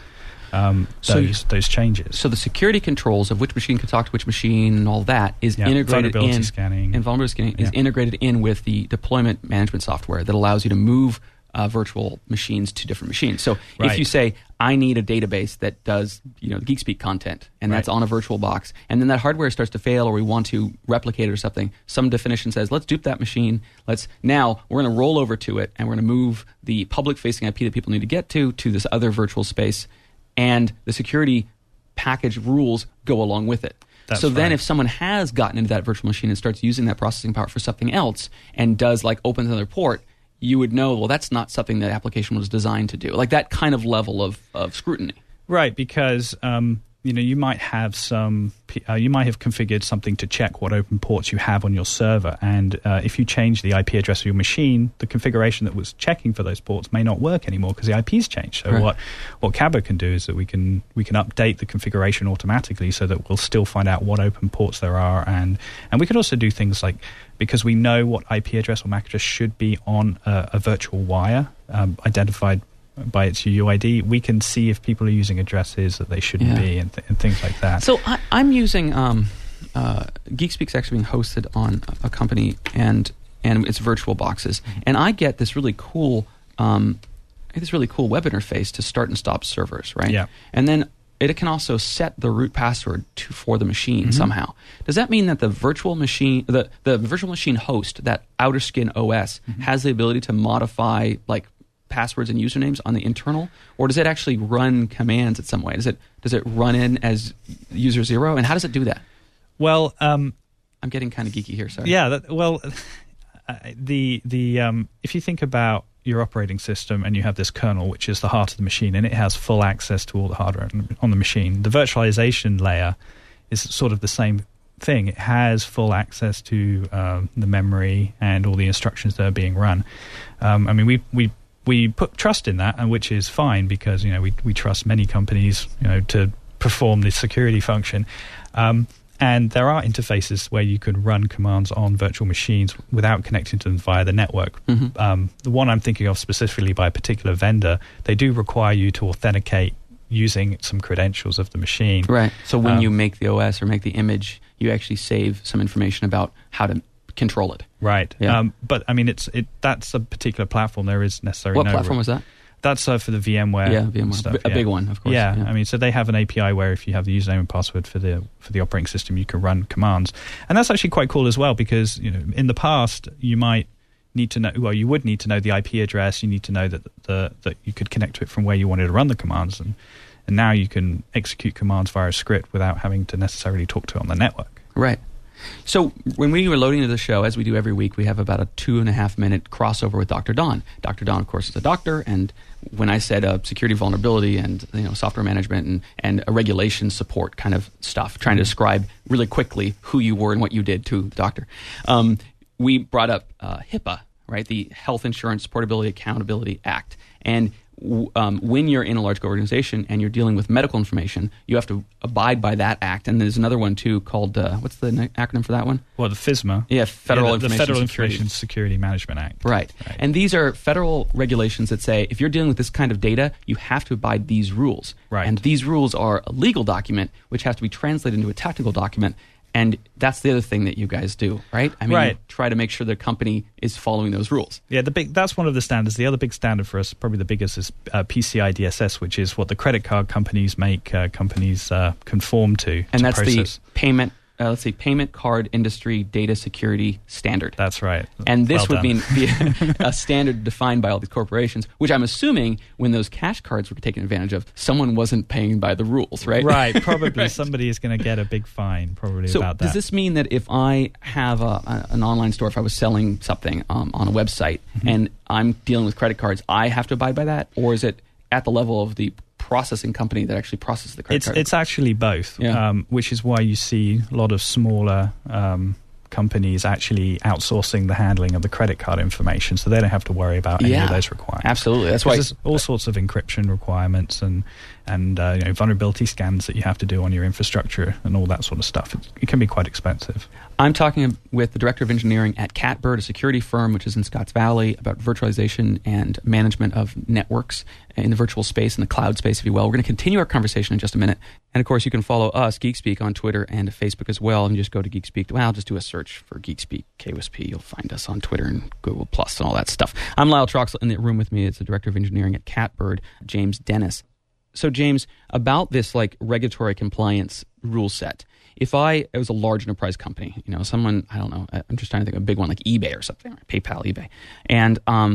[SPEAKER 3] those changes.
[SPEAKER 1] So the security controls of which machine can talk to which machine and all that is integrated
[SPEAKER 3] vulnerability
[SPEAKER 1] in
[SPEAKER 3] scanning.
[SPEAKER 1] and vulnerability scanning is
[SPEAKER 3] Yeah.
[SPEAKER 1] integrated in with the deployment management software that allows you to move virtual machines to different machines. So if
[SPEAKER 3] Right.
[SPEAKER 1] you say, I need a database that does GeekSpeak content, and that's
[SPEAKER 3] Right.
[SPEAKER 1] on a virtual box, and then that hardware starts to fail, or we want to replicate it or something, some definition says, let's dupe that machine. Now we're going to roll over to it, and we're going to move the public-facing IP that people need to get to this other virtual space, and the security package rules go along with it.
[SPEAKER 3] That's
[SPEAKER 1] So then
[SPEAKER 3] right.
[SPEAKER 1] if someone has gotten into that virtual machine and starts using that processing power for something else and does opens another port, you would know, well, that's not something that application was designed to do. Like that kind of level of scrutiny.
[SPEAKER 3] Right, because you might have you might have configured something to check what open ports you have on your server, and if you change the IP address of your machine, the configuration that was checking for those ports may not work anymore because the IP's changed. So
[SPEAKER 1] Right.
[SPEAKER 3] what CABBIRD can do is that we can update the configuration automatically so that we'll still find out what open ports there are, and we can also do things like, because we know what IP address or MAC address should be on a virtual wire identified by its UUID, we can see if people are using addresses that they shouldn't
[SPEAKER 1] Yeah.
[SPEAKER 3] be, and things like that.
[SPEAKER 1] So I'm using GeekSpeak's actually being hosted on a company and it's virtual boxes, and I get this really cool web interface to start and stop servers, right?
[SPEAKER 3] Yeah.
[SPEAKER 1] And then it can also set the root password for the machine somehow. Does that mean that the virtual machine, the virtual machine host, that outer skin OS, has the ability to modify passwords and usernames on the internal, or does it actually run commands in some way? Does it run in as user 0, and how does it do that?
[SPEAKER 3] Well,
[SPEAKER 1] I'm getting kind of geeky here. Sorry.
[SPEAKER 3] yeah. If you think about your operating system and you have this kernel, which is the heart of the machine, and it has full access to all the hardware on the machine, the virtualization layer is sort of the same thing. It has full access to the memory and all the instructions that are being run. We put trust in that, and which is fine because we trust many companies to perform the security function. And there are interfaces where you can run commands on virtual machines without connecting to them via the network. The one I'm thinking of specifically by a particular vendor, they do require you to authenticate using some credentials of the machine.
[SPEAKER 1] Right. So when you make the OS or make the image, you actually save some information about how to control it.
[SPEAKER 3] Right.
[SPEAKER 1] Yeah.
[SPEAKER 3] But I mean, that's a particular platform. There is necessarily
[SPEAKER 1] What
[SPEAKER 3] no
[SPEAKER 1] platform was that?
[SPEAKER 3] That's for the VMware.
[SPEAKER 1] Yeah, VMware.
[SPEAKER 3] stuff,
[SPEAKER 1] A big one, of course.
[SPEAKER 3] Yeah,
[SPEAKER 1] Yeah.
[SPEAKER 3] I mean, so they have an API where if you have the username and password for the operating system, you can run commands, and that's actually quite cool as well because in the past you might need to know. Well, you would need to know the IP address. You need to know that you could connect to it from where you wanted to run the commands, and now you can execute commands via a script without having to necessarily talk to it on the network.
[SPEAKER 1] Right. So when we were loading into the show, as we do every week, we have about a 2.5-minute crossover with Dr. Don. Dr. Don, of course, is a doctor, and when I said security vulnerability and software management and a regulation support kind of stuff, trying to describe really quickly who you were and what you did to the doctor, we brought up HIPAA, right? The Health Insurance Portability Accountability Act, and when you're in a large organization and you're dealing with medical information, you have to abide by that act. And there's another one too called what's the acronym for that one?
[SPEAKER 3] Well, the FISMA.
[SPEAKER 1] Yeah, Federal
[SPEAKER 3] the
[SPEAKER 1] Information
[SPEAKER 3] Federal
[SPEAKER 1] Security.
[SPEAKER 3] Information Security Management Act.
[SPEAKER 1] Right. And these are federal regulations that say if you're dealing with this kind of data, you have to abide these rules.
[SPEAKER 3] Right.
[SPEAKER 1] And these rules are a legal document which has to be translated into a technical document. And that's the other thing that you guys do, right? I mean,
[SPEAKER 3] Right.
[SPEAKER 1] you try to make sure the company is following those rules.
[SPEAKER 3] Yeah, that's one of the standards. The other big standard for us, probably the biggest, is PCI DSS, which is what the credit card companies make companies conform to.
[SPEAKER 1] And that's
[SPEAKER 3] process.
[SPEAKER 1] the payment card industry data security standard.
[SPEAKER 3] That's right.
[SPEAKER 1] And this
[SPEAKER 3] Well
[SPEAKER 1] would
[SPEAKER 3] done.
[SPEAKER 1] mean a standard defined by all these corporations, which I'm assuming when those cash cards were taken advantage of, someone wasn't paying by the rules, right?
[SPEAKER 3] Right, probably
[SPEAKER 1] Right.
[SPEAKER 3] somebody is going to get a big fine, probably
[SPEAKER 1] So
[SPEAKER 3] about that.
[SPEAKER 1] does this mean that if I have an online store, if I was selling something on a website and I'm dealing with credit cards, I have to abide by that? Or is it at the level of the processing company that actually processes the credit card?
[SPEAKER 3] It's actually both,
[SPEAKER 1] Yeah.
[SPEAKER 3] which is why you see a lot of smaller companies actually outsourcing the handling of the credit card information, so they don't have to worry about any of those requirements.
[SPEAKER 1] Absolutely. That's why
[SPEAKER 3] There's all sorts of encryption requirements and vulnerability scans that you have to do on your infrastructure and all that sort of stuff. It can be quite expensive.
[SPEAKER 1] I'm talking with the director of engineering at Catbird, a security firm which is in Scotts Valley, about virtualization and management of networks in the virtual space, in the cloud space, if you will. We're going to continue our conversation in just a minute. And of course, you can follow us, GeekSpeak, on Twitter and Facebook as well. And just go to GeekSpeak. Well, just do a search for GeekSpeak KOSP. You'll find us on Twitter and Google Plus and all that stuff. I'm Lyle Troxel. In the room with me is the director of engineering at Catbird, James Dennis. So, James, about this regulatory compliance rule set. If it was a large enterprise company, someone, I don't know, I'm just trying to think of a big one like eBay or something, right? PayPal, eBay. And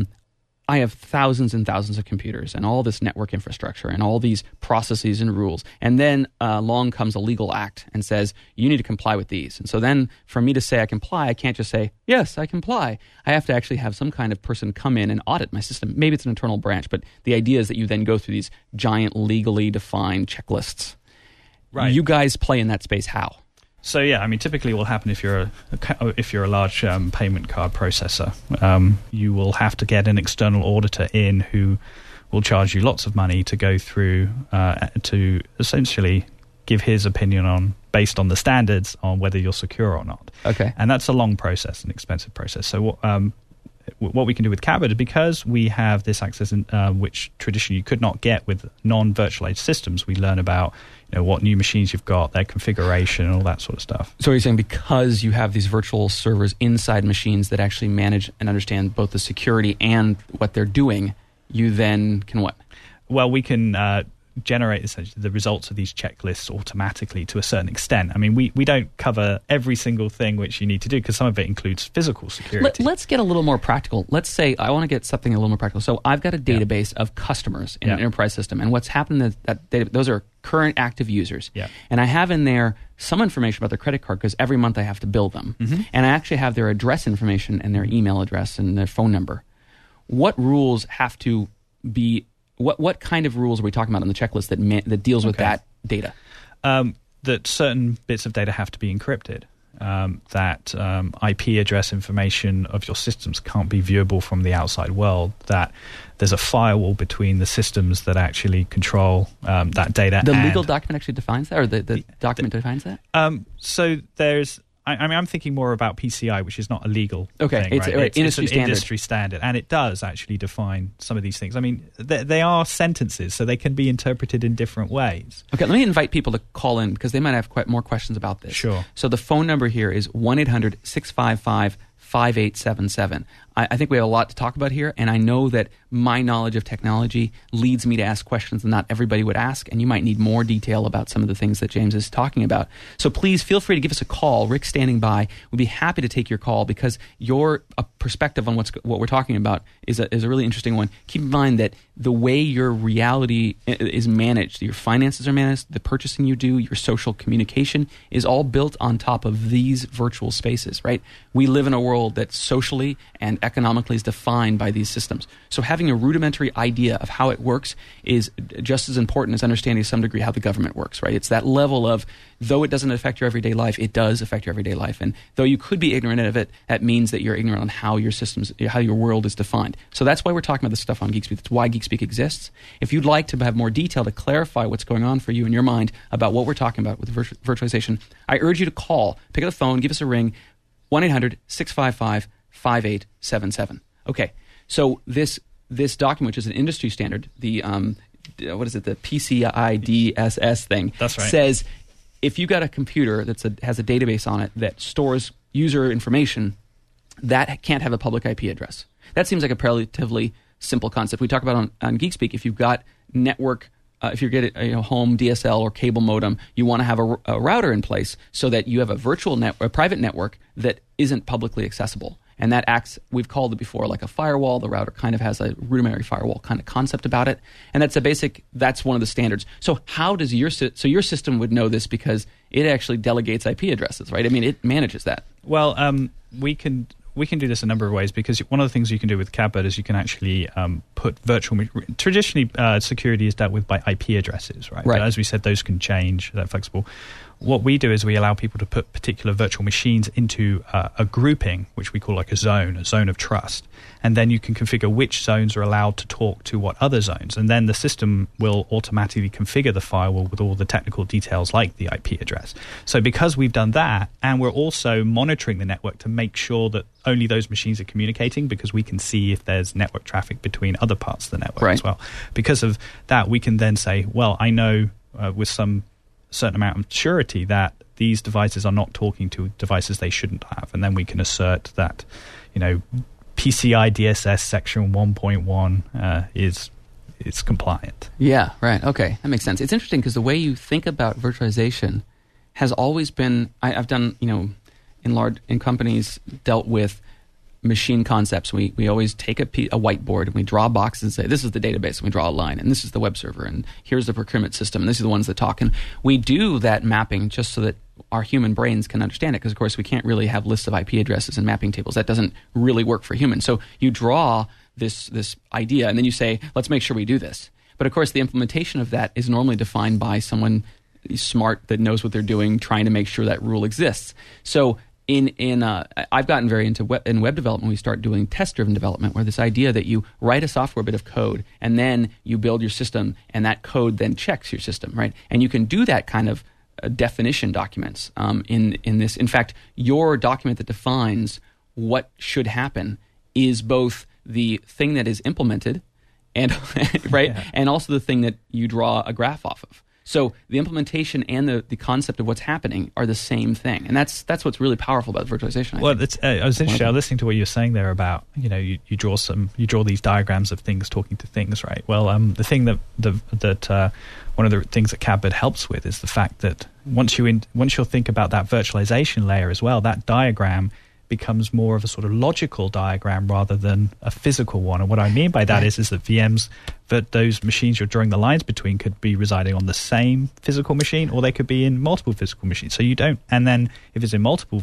[SPEAKER 1] I have thousands and thousands of computers and all this network infrastructure and all these processes and rules. And then along comes a legal act and says, you need to comply with these. And so then for me to say I comply, I can't just say, yes, I comply. I have to actually have some kind of person come in and audit my system. Maybe it's an internal branch, but the idea is that you then go through these giant legally defined checklists.
[SPEAKER 3] Right.
[SPEAKER 1] You guys play in that space how?
[SPEAKER 3] So yeah, typically what will happen if you're a large payment card processor, you will have to get an external auditor in who will charge you lots of money to go through to essentially give his opinion based on the standards on whether you're secure or not.
[SPEAKER 1] Okay.
[SPEAKER 3] And that's a long process, an expensive process. So what we can do with Catbird is, because we have this access which traditionally you could not get with non-virtualized systems, we learn about what new machines you've got, their configuration, and all that sort of stuff.
[SPEAKER 1] So you're saying because you have these virtual servers inside machines that actually manage and understand both the security and what they're doing, you then can what?
[SPEAKER 3] Well, we can generate essentially the results of these checklists automatically to a certain extent. We don't cover every single thing which you need to do, because some of it includes physical security.
[SPEAKER 1] Let's get a little more practical. Let's say I want to get something a little more practical. So I've got a database of customers in an enterprise system, and what's happened is that those are current active users.
[SPEAKER 3] Yeah.
[SPEAKER 1] And I have in there some information about their credit card because every month I have to bill them.
[SPEAKER 3] Mm-hmm.
[SPEAKER 1] And I actually have their address information and their email address and their phone number. What rules have to be... What kind of rules are we talking about on the checklist that deals with that data?
[SPEAKER 3] That certain bits of data have to be encrypted. That IP address information of your systems can't be viewable from the outside world. That there's a firewall between the systems that actually control that data.
[SPEAKER 1] The legal document actually defines that, or the document defines that?
[SPEAKER 3] So there's... I'm thinking more about PCI, which is not a legal
[SPEAKER 1] thing,
[SPEAKER 3] it's
[SPEAKER 1] right?
[SPEAKER 3] it's an
[SPEAKER 1] standard.
[SPEAKER 3] industry standard, and it does actually define some of these things. They are sentences, so they can be interpreted in different ways.
[SPEAKER 1] Okay, let me invite people to call in because they might have quite more questions about this.
[SPEAKER 3] Sure.
[SPEAKER 1] So the phone number here is 1-800-655-5877. I think we have a lot to talk about here, and I know that my knowledge of technology leads me to ask questions that not everybody would ask, and you might need more detail about some of the things that James is talking about. So please feel free to give us a call. Rick's standing by. We'd be happy to take your call because your perspective on what we're talking about is a really interesting one. Keep in mind that the way your reality is managed, your finances are managed, the purchasing you do, your social communication is all built on top of these virtual spaces, right? We live in a world that socially and economically is defined by these systems. So having a rudimentary idea of how it works is just as important as understanding to some degree how the government works, right? It's that level of, though it doesn't affect your everyday life, it does affect your everyday life. And though you could be ignorant of it, that means that you're ignorant on how your systems, how your world is defined. So that's why we're talking about this stuff on GeekSpeak. That's why GeekSpeak exists. If you'd like to have more detail to clarify what's going on for you in your mind about what we're talking about with virtualization, I urge you to call, pick up the phone, give us a ring, 1-800-655-5877. Okay, so this document, which is an industry standard, the the PCI DSS thing,
[SPEAKER 3] That's right.
[SPEAKER 1] says if you got a computer has a database on it that stores user information, that can't have a public IP address. That seems like a relatively simple concept. We talk about on GeekSpeak, if you've got network, if you get a home DSL or cable modem, you want to have a router in place so that you have a private network that isn't publicly accessible. And that acts, we've called it before, like a firewall. The router kind of has a rudimentary firewall kind of concept about it. And that's one of the standards. So how does your system would know this because it actually delegates IP addresses, right? I mean, it manages that.
[SPEAKER 3] Well, we can do this a number of ways, because one of the things you can do with Catbird is you can actually put traditionally security is dealt with by IP addresses, right?
[SPEAKER 1] Right.
[SPEAKER 3] But as we said, those can change, they're flexible. What we do is we allow people to put particular virtual machines into a grouping, which we call like a zone of trust. And then you can configure which zones are allowed to talk to what other zones. And then the system will automatically configure the firewall with all the technical details like the IP address. So because we've done that, and we're also monitoring the network to make sure that only those machines are communicating, because we can see if there's network traffic between other parts of the network as well. Because of that, we can then say, well, I know with some certain amount of surety that these devices are not talking to devices they shouldn't have, and then we can assert that, PCI DSS section 1.1 is compliant.
[SPEAKER 1] Yeah, right. Okay, that makes sense. It's interesting because the way you think about virtualization has always been. I've done, in companies dealt with machine concepts. We always take a whiteboard and we draw boxes and say, this is the database, and we draw a line, and this is the web server, and here's the procurement system, and these are the ones that talk. And we do that mapping just so that our human brains can understand it, because of course we can't really have lists of IP addresses and mapping tables. That doesn't really work for humans. So you draw this idea, and then you say, let's make sure we do this. But of course the implementation of that is normally defined by someone smart that knows what they're doing, trying to make sure that rule exists. So I've gotten very into web development. We start doing test-driven development, where this idea that you write a software bit of code and then you build your system, and that code then checks your system, right? And you can do that kind of definition documents in this. In fact, your document that defines what should happen is both the thing that is implemented, and right, and also the thing that you draw a graph off of. So the implementation and the concept of what's happening are the same thing, and that's what's really powerful about virtualization.
[SPEAKER 3] I was interested. I was listening to what you were saying there about you draw these diagrams of things talking to things, right? Well, the thing that one of the things that Catbird helps with is the fact that once you'll think about that virtualization layer as well, that diagram becomes more of a sort of logical diagram rather than a physical one. And what I mean by that is that VMs, that those machines you're drawing the lines between, could be residing on the same physical machine, or they could be in multiple physical machines. So you don't, and then if it's in multiple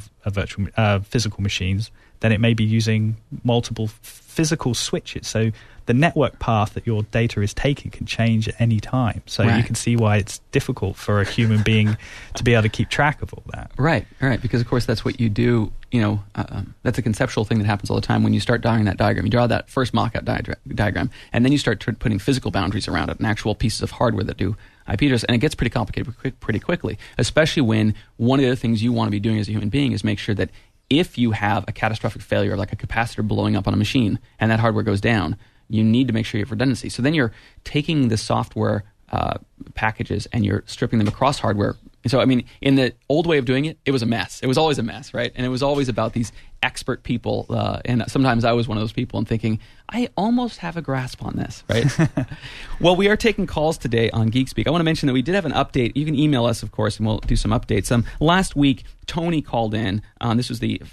[SPEAKER 3] physical machines, then it may be using multiple physical switches. So the network path that your data is taking can change at any time. So you can see why it's difficult for a human being to be able to keep track of all that.
[SPEAKER 1] Right. Because of course that's what you do. That's a conceptual thing that happens all the time when you start drawing that diagram. You draw that first mock-up diagram, and then you start putting physical boundaries around it and actual pieces of hardware that do IP address, and it gets pretty complicated pretty quickly, especially when one of the things you want to be doing as a human being is make sure that if you have a catastrophic failure, like a capacitor blowing up on a machine, and that hardware goes down, you need to make sure you have redundancy. So then you're taking the software packages and you're stripping them across hardware. So, I mean, in the old way of doing it, it was a mess. It was always a mess, right? And it was always about these expert people. And sometimes I was one of those people and thinking, I almost have a grasp on this, right? Well, we are taking calls today on GeekSpeak. I want to mention that we did have an update. You can email us, of course, and we'll do some updates. Last week, Tony called in. This was the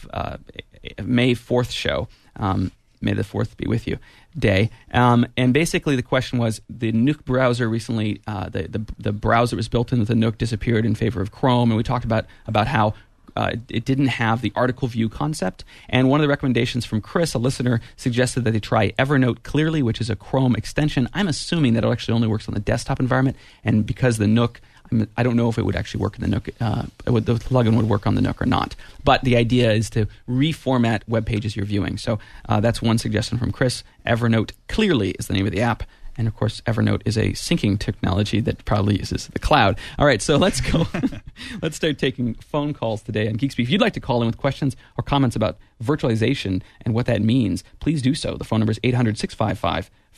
[SPEAKER 1] May 4th show. May the 4th be with you day. And basically the question was, the Nook browser recently, the browser that was built into the Nook disappeared in favor of Chrome, and we talked about how it didn't have the article view concept. And one of the recommendations from Chris, a listener, suggested that they try Evernote Clearly, which is a Chrome extension. I'm assuming that it actually only works on the desktop environment, and because the Nook, I don't know if it would actually work in the Nook, the plugin would work on the Nook or not. But the idea is to reformat web pages you're viewing. So that's one suggestion from Chris. Evernote Clearly is the name of the app. And of course, Evernote is a syncing technology that probably uses the cloud. All right, so let's go. Let's start taking phone calls today on GeekSpeak. If you'd like to call in with questions or comments about virtualization and what that means, please do so. The phone number is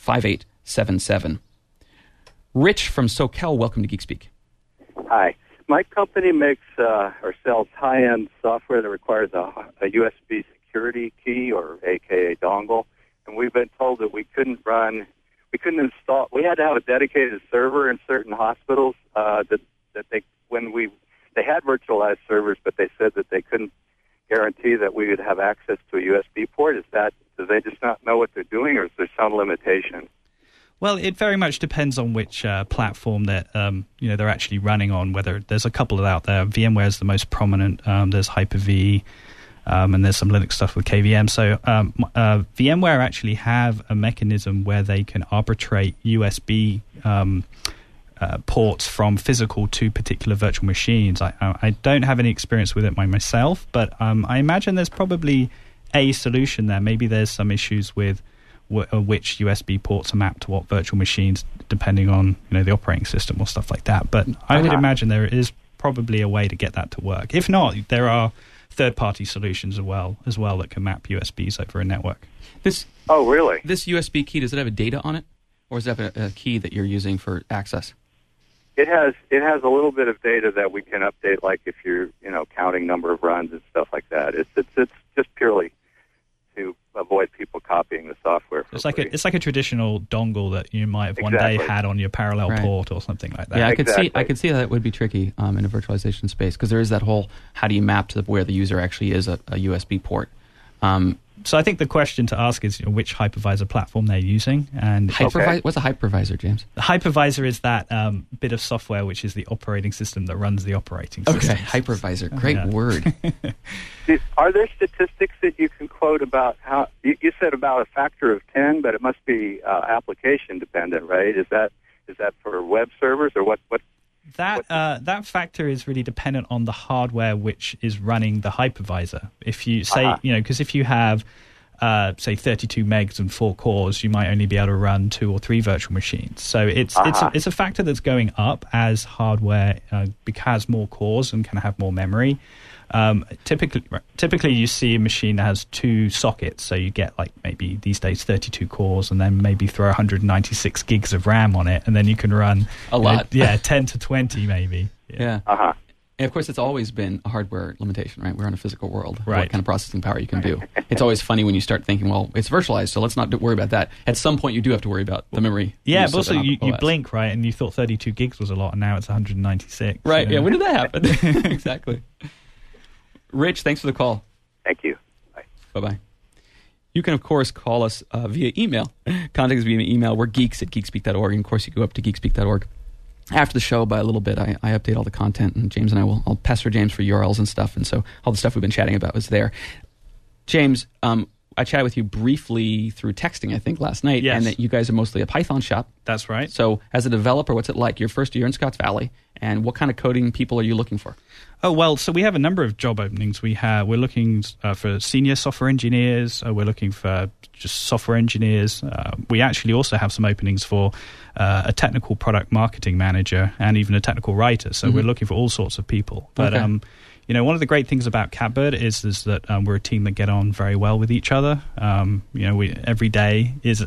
[SPEAKER 1] 800-655-5877. Rich from SoCal, welcome to GeekSpeak.
[SPEAKER 4] Hi. My company makes or sells high-end software that requires a USB security key, or AKA dongle, and we've been told that we couldn't install. We had to have a dedicated server in certain hospitals that they had virtualized servers, but they said that they couldn't guarantee that we would have access to a USB port. Do they just not know what they're doing, or is there some limitation?
[SPEAKER 3] Well, it very much depends on which platform that they're actually running on. Whether there's a couple out there, VMware is the most prominent. There's Hyper-V, and there's some Linux stuff with KVM. So VMware actually have a mechanism where they can arbitrate USB ports from physical to particular virtual machines. I don't have any experience with it myself, but I imagine there's probably a solution there. Maybe there's some issues with which USB ports are mapped to what virtual machines, depending on the operating system or stuff like that. But I would imagine there is probably a way to get that to work. If not, there are third-party solutions as well that can map USBs over a network.
[SPEAKER 4] Oh, really?
[SPEAKER 1] This USB key, does it have a data on it, or is it have a key that you're using for access?
[SPEAKER 4] It has a little bit of data that we can update, like if you're counting number of runs and stuff like that. It's just purely to avoid people copying the software.
[SPEAKER 3] It's like a traditional dongle that you might have one day had on your parallel port or something like that.
[SPEAKER 1] Yeah, I could see how that would be tricky in a virtualization space, because there is that whole how do you map to where the user actually is a USB port.
[SPEAKER 3] So I think the question to ask is which hypervisor platform they're using. And
[SPEAKER 1] What's a hypervisor, James?
[SPEAKER 3] The hypervisor is that bit of software which is the operating system that runs the operating system.
[SPEAKER 1] Okay, hypervisor. Great word.
[SPEAKER 4] Are there statistics that you can quote about how you said about a factor of 10, but it must be application dependent, right? Is that for web servers, or what?
[SPEAKER 3] That factor is really dependent on the hardware which is running the hypervisor. If you say, because if you have, say, 32 megs and 4 cores, you might only be able to run 2 or 3 virtual machines. So it's a factor that's going up as hardware has more cores and can have more memory. Typically, you see a machine that has 2 sockets, so you get maybe these days 32 cores, and then maybe throw 196 gigs of RAM on it, and then you can run
[SPEAKER 1] a lot.
[SPEAKER 3] 10 to 20 maybe.
[SPEAKER 1] Yeah. And of course, it's always been a hardware limitation, right? We're in a physical world.
[SPEAKER 3] Right.
[SPEAKER 1] What kind of processing power you can do. It's always funny when you start thinking, well, it's virtualized, so let's not worry about that. At some point, you do have to worry about the memory.
[SPEAKER 3] Yeah, but also you blink, right? And you thought 32 gigs was a lot, and now it's 196.
[SPEAKER 1] Right, yeah. When did that happen? Exactly. Rich, thanks for the call.
[SPEAKER 4] Thank you. Bye.
[SPEAKER 1] Bye-bye. You can, of course, call us via email. Contact us via email. We're geeks at geekspeak.org. And, of course, you go up to geekspeak.org. After the show, by a little bit, I update all the content, and James and I'll pester James for URLs and stuff. And so all the stuff we've been chatting about was there. James, I chatted with you briefly through texting, I think, last night.
[SPEAKER 3] Yes.
[SPEAKER 1] And that you guys are mostly a Python shop.
[SPEAKER 3] That's right.
[SPEAKER 1] So as a developer, what's it like? Your first year in Scotts Valley, and what kind of coding people are you looking for?
[SPEAKER 3] Oh, well, so we have a number of job openings. We're looking for senior software engineers. We're looking for just software engineers. We actually also have some openings for a technical product marketing manager and even a technical writer. So we're looking for all sorts of people. But one of the great things about Catbird is that we're a team that get on very well with each other. We every day is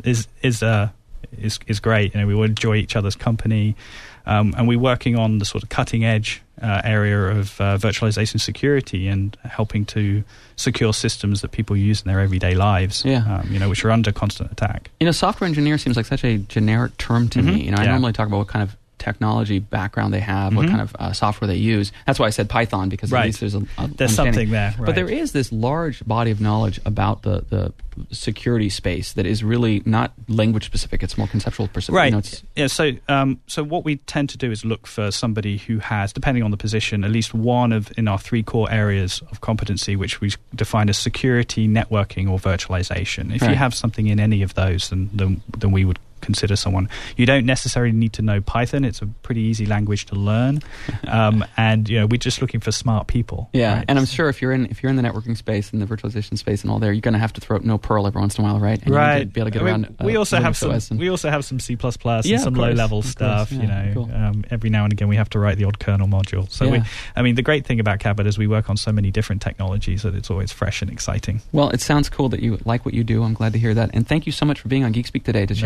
[SPEAKER 3] great. We enjoy each other's company. And we're working on the sort of cutting edge area of virtualization security and helping to secure systems that people use in their everyday lives, which are under constant attack.
[SPEAKER 1] Software engineer seems like such a generic term to me. I normally talk about what kind of technology background they have, what kind of software they use. That's why I said Python, because at least there's
[SPEAKER 3] something there. Right.
[SPEAKER 1] But there is this large body of knowledge about the security space that is really not language specific. It's more conceptual specific.
[SPEAKER 3] Right. So what we tend to do is look for somebody who has, depending on the position, at least one in our 3 core areas of competency, which we define as security, networking, or virtualization. If you have something in any of those, then we would consider someone. You don't necessarily need to know Python. It's a pretty easy language to learn, and we're just looking for smart people.
[SPEAKER 1] Yeah,
[SPEAKER 3] right?
[SPEAKER 1] And I'm sure if you're in the networking space and the virtualization space and all there, you're going to have to throw know Perl every once in a while, right? And you need to be able to get around.
[SPEAKER 3] We also have some C++ and some low level stuff.
[SPEAKER 1] Cool.
[SPEAKER 3] Every now and again we have to write the odd kernel module. So the great thing about Catbird is we work on so many different technologies that it's always fresh and exciting.
[SPEAKER 1] Well, it sounds cool that you like what you do. I'm glad to hear that, and thank you so much for being on GeekSpeak today to chat about it.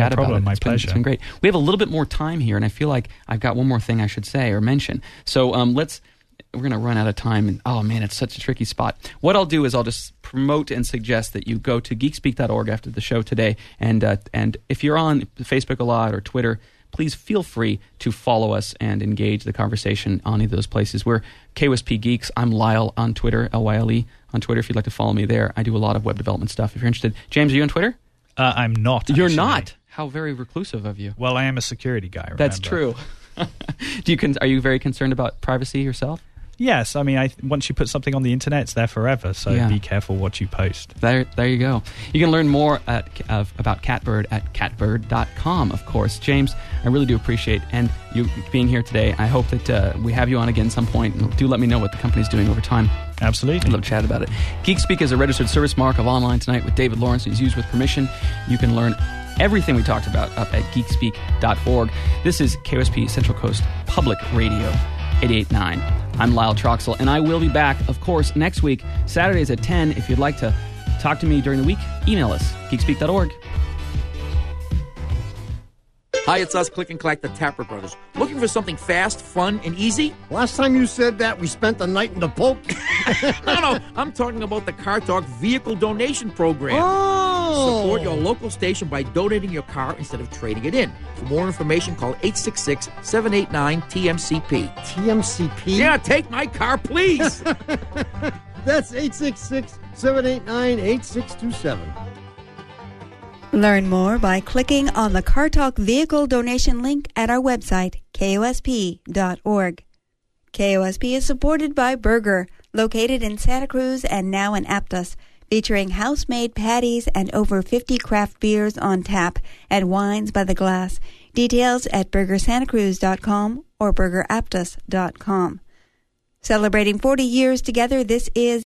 [SPEAKER 3] My pleasure.
[SPEAKER 1] It's been great. We have a little bit more time here, and I feel like I've got one more thing I should say or mention. So we're going to run out of time. And, oh, man, it's such a tricky spot. What I'll do is I'll just promote and suggest that you go to geekspeak.org after the show today. And if you're on Facebook a lot or Twitter, please feel free to follow us and engage the conversation on either of those places. We're KOSP Geeks. I'm Lyle on Twitter, Lyle on Twitter if you'd like to follow me there. I do a lot of web development stuff if you're interested. James, are you on Twitter?
[SPEAKER 3] I'm not.
[SPEAKER 1] You're
[SPEAKER 3] actually.
[SPEAKER 1] not? How very reclusive of you.
[SPEAKER 3] Well, I am a security guy, remember?
[SPEAKER 1] That's true. Are you very concerned about privacy yourself?
[SPEAKER 3] Yes, I mean, once you put something on the internet, it's there forever, so be careful what you post.
[SPEAKER 1] There you go. You can learn more about Catbird at catbird.com, of course. James, I really do appreciate you being here today. I hope that we have you on again some point. And do let me know what the company's doing over time.
[SPEAKER 3] Absolutely.
[SPEAKER 1] I'd love to chat about it. GeekSpeak is a registered service mark of Online Tonight with David Lawrence. It's used with permission. You can learn everything we talked about up at geekspeak.org. This is KOSP Central Coast Public Radio 88.9. I'm Lyle Troxell, and I will be back, of course, next week, Saturdays at 10. If you'd like to talk to me during the week, email us, geekspeak.org.
[SPEAKER 5] Hi, it's us, Click and Clack, the Tapper Brothers. Looking for something fast, fun, and easy?
[SPEAKER 6] Last time you said that, we spent the night in the boat.
[SPEAKER 5] No, I'm talking about the Car Talk Vehicle Donation Program.
[SPEAKER 6] Oh!
[SPEAKER 5] Support your local station by donating your car instead of trading it in. For more information, call 866-789-TMCP.
[SPEAKER 6] TMCP?
[SPEAKER 5] Yeah, take my car, please!
[SPEAKER 6] That's 866-789-8627.
[SPEAKER 7] Learn more by clicking on the Car Talk Vehicle Donation link at our website, KOSP.org. KOSP is supported by Burger, located in Santa Cruz and now in Aptos, featuring house-made patties and over 50 craft beers on tap and wines by the glass. Details at burgersantacruz.com or burgeraptos.com. Celebrating 40 years together, this is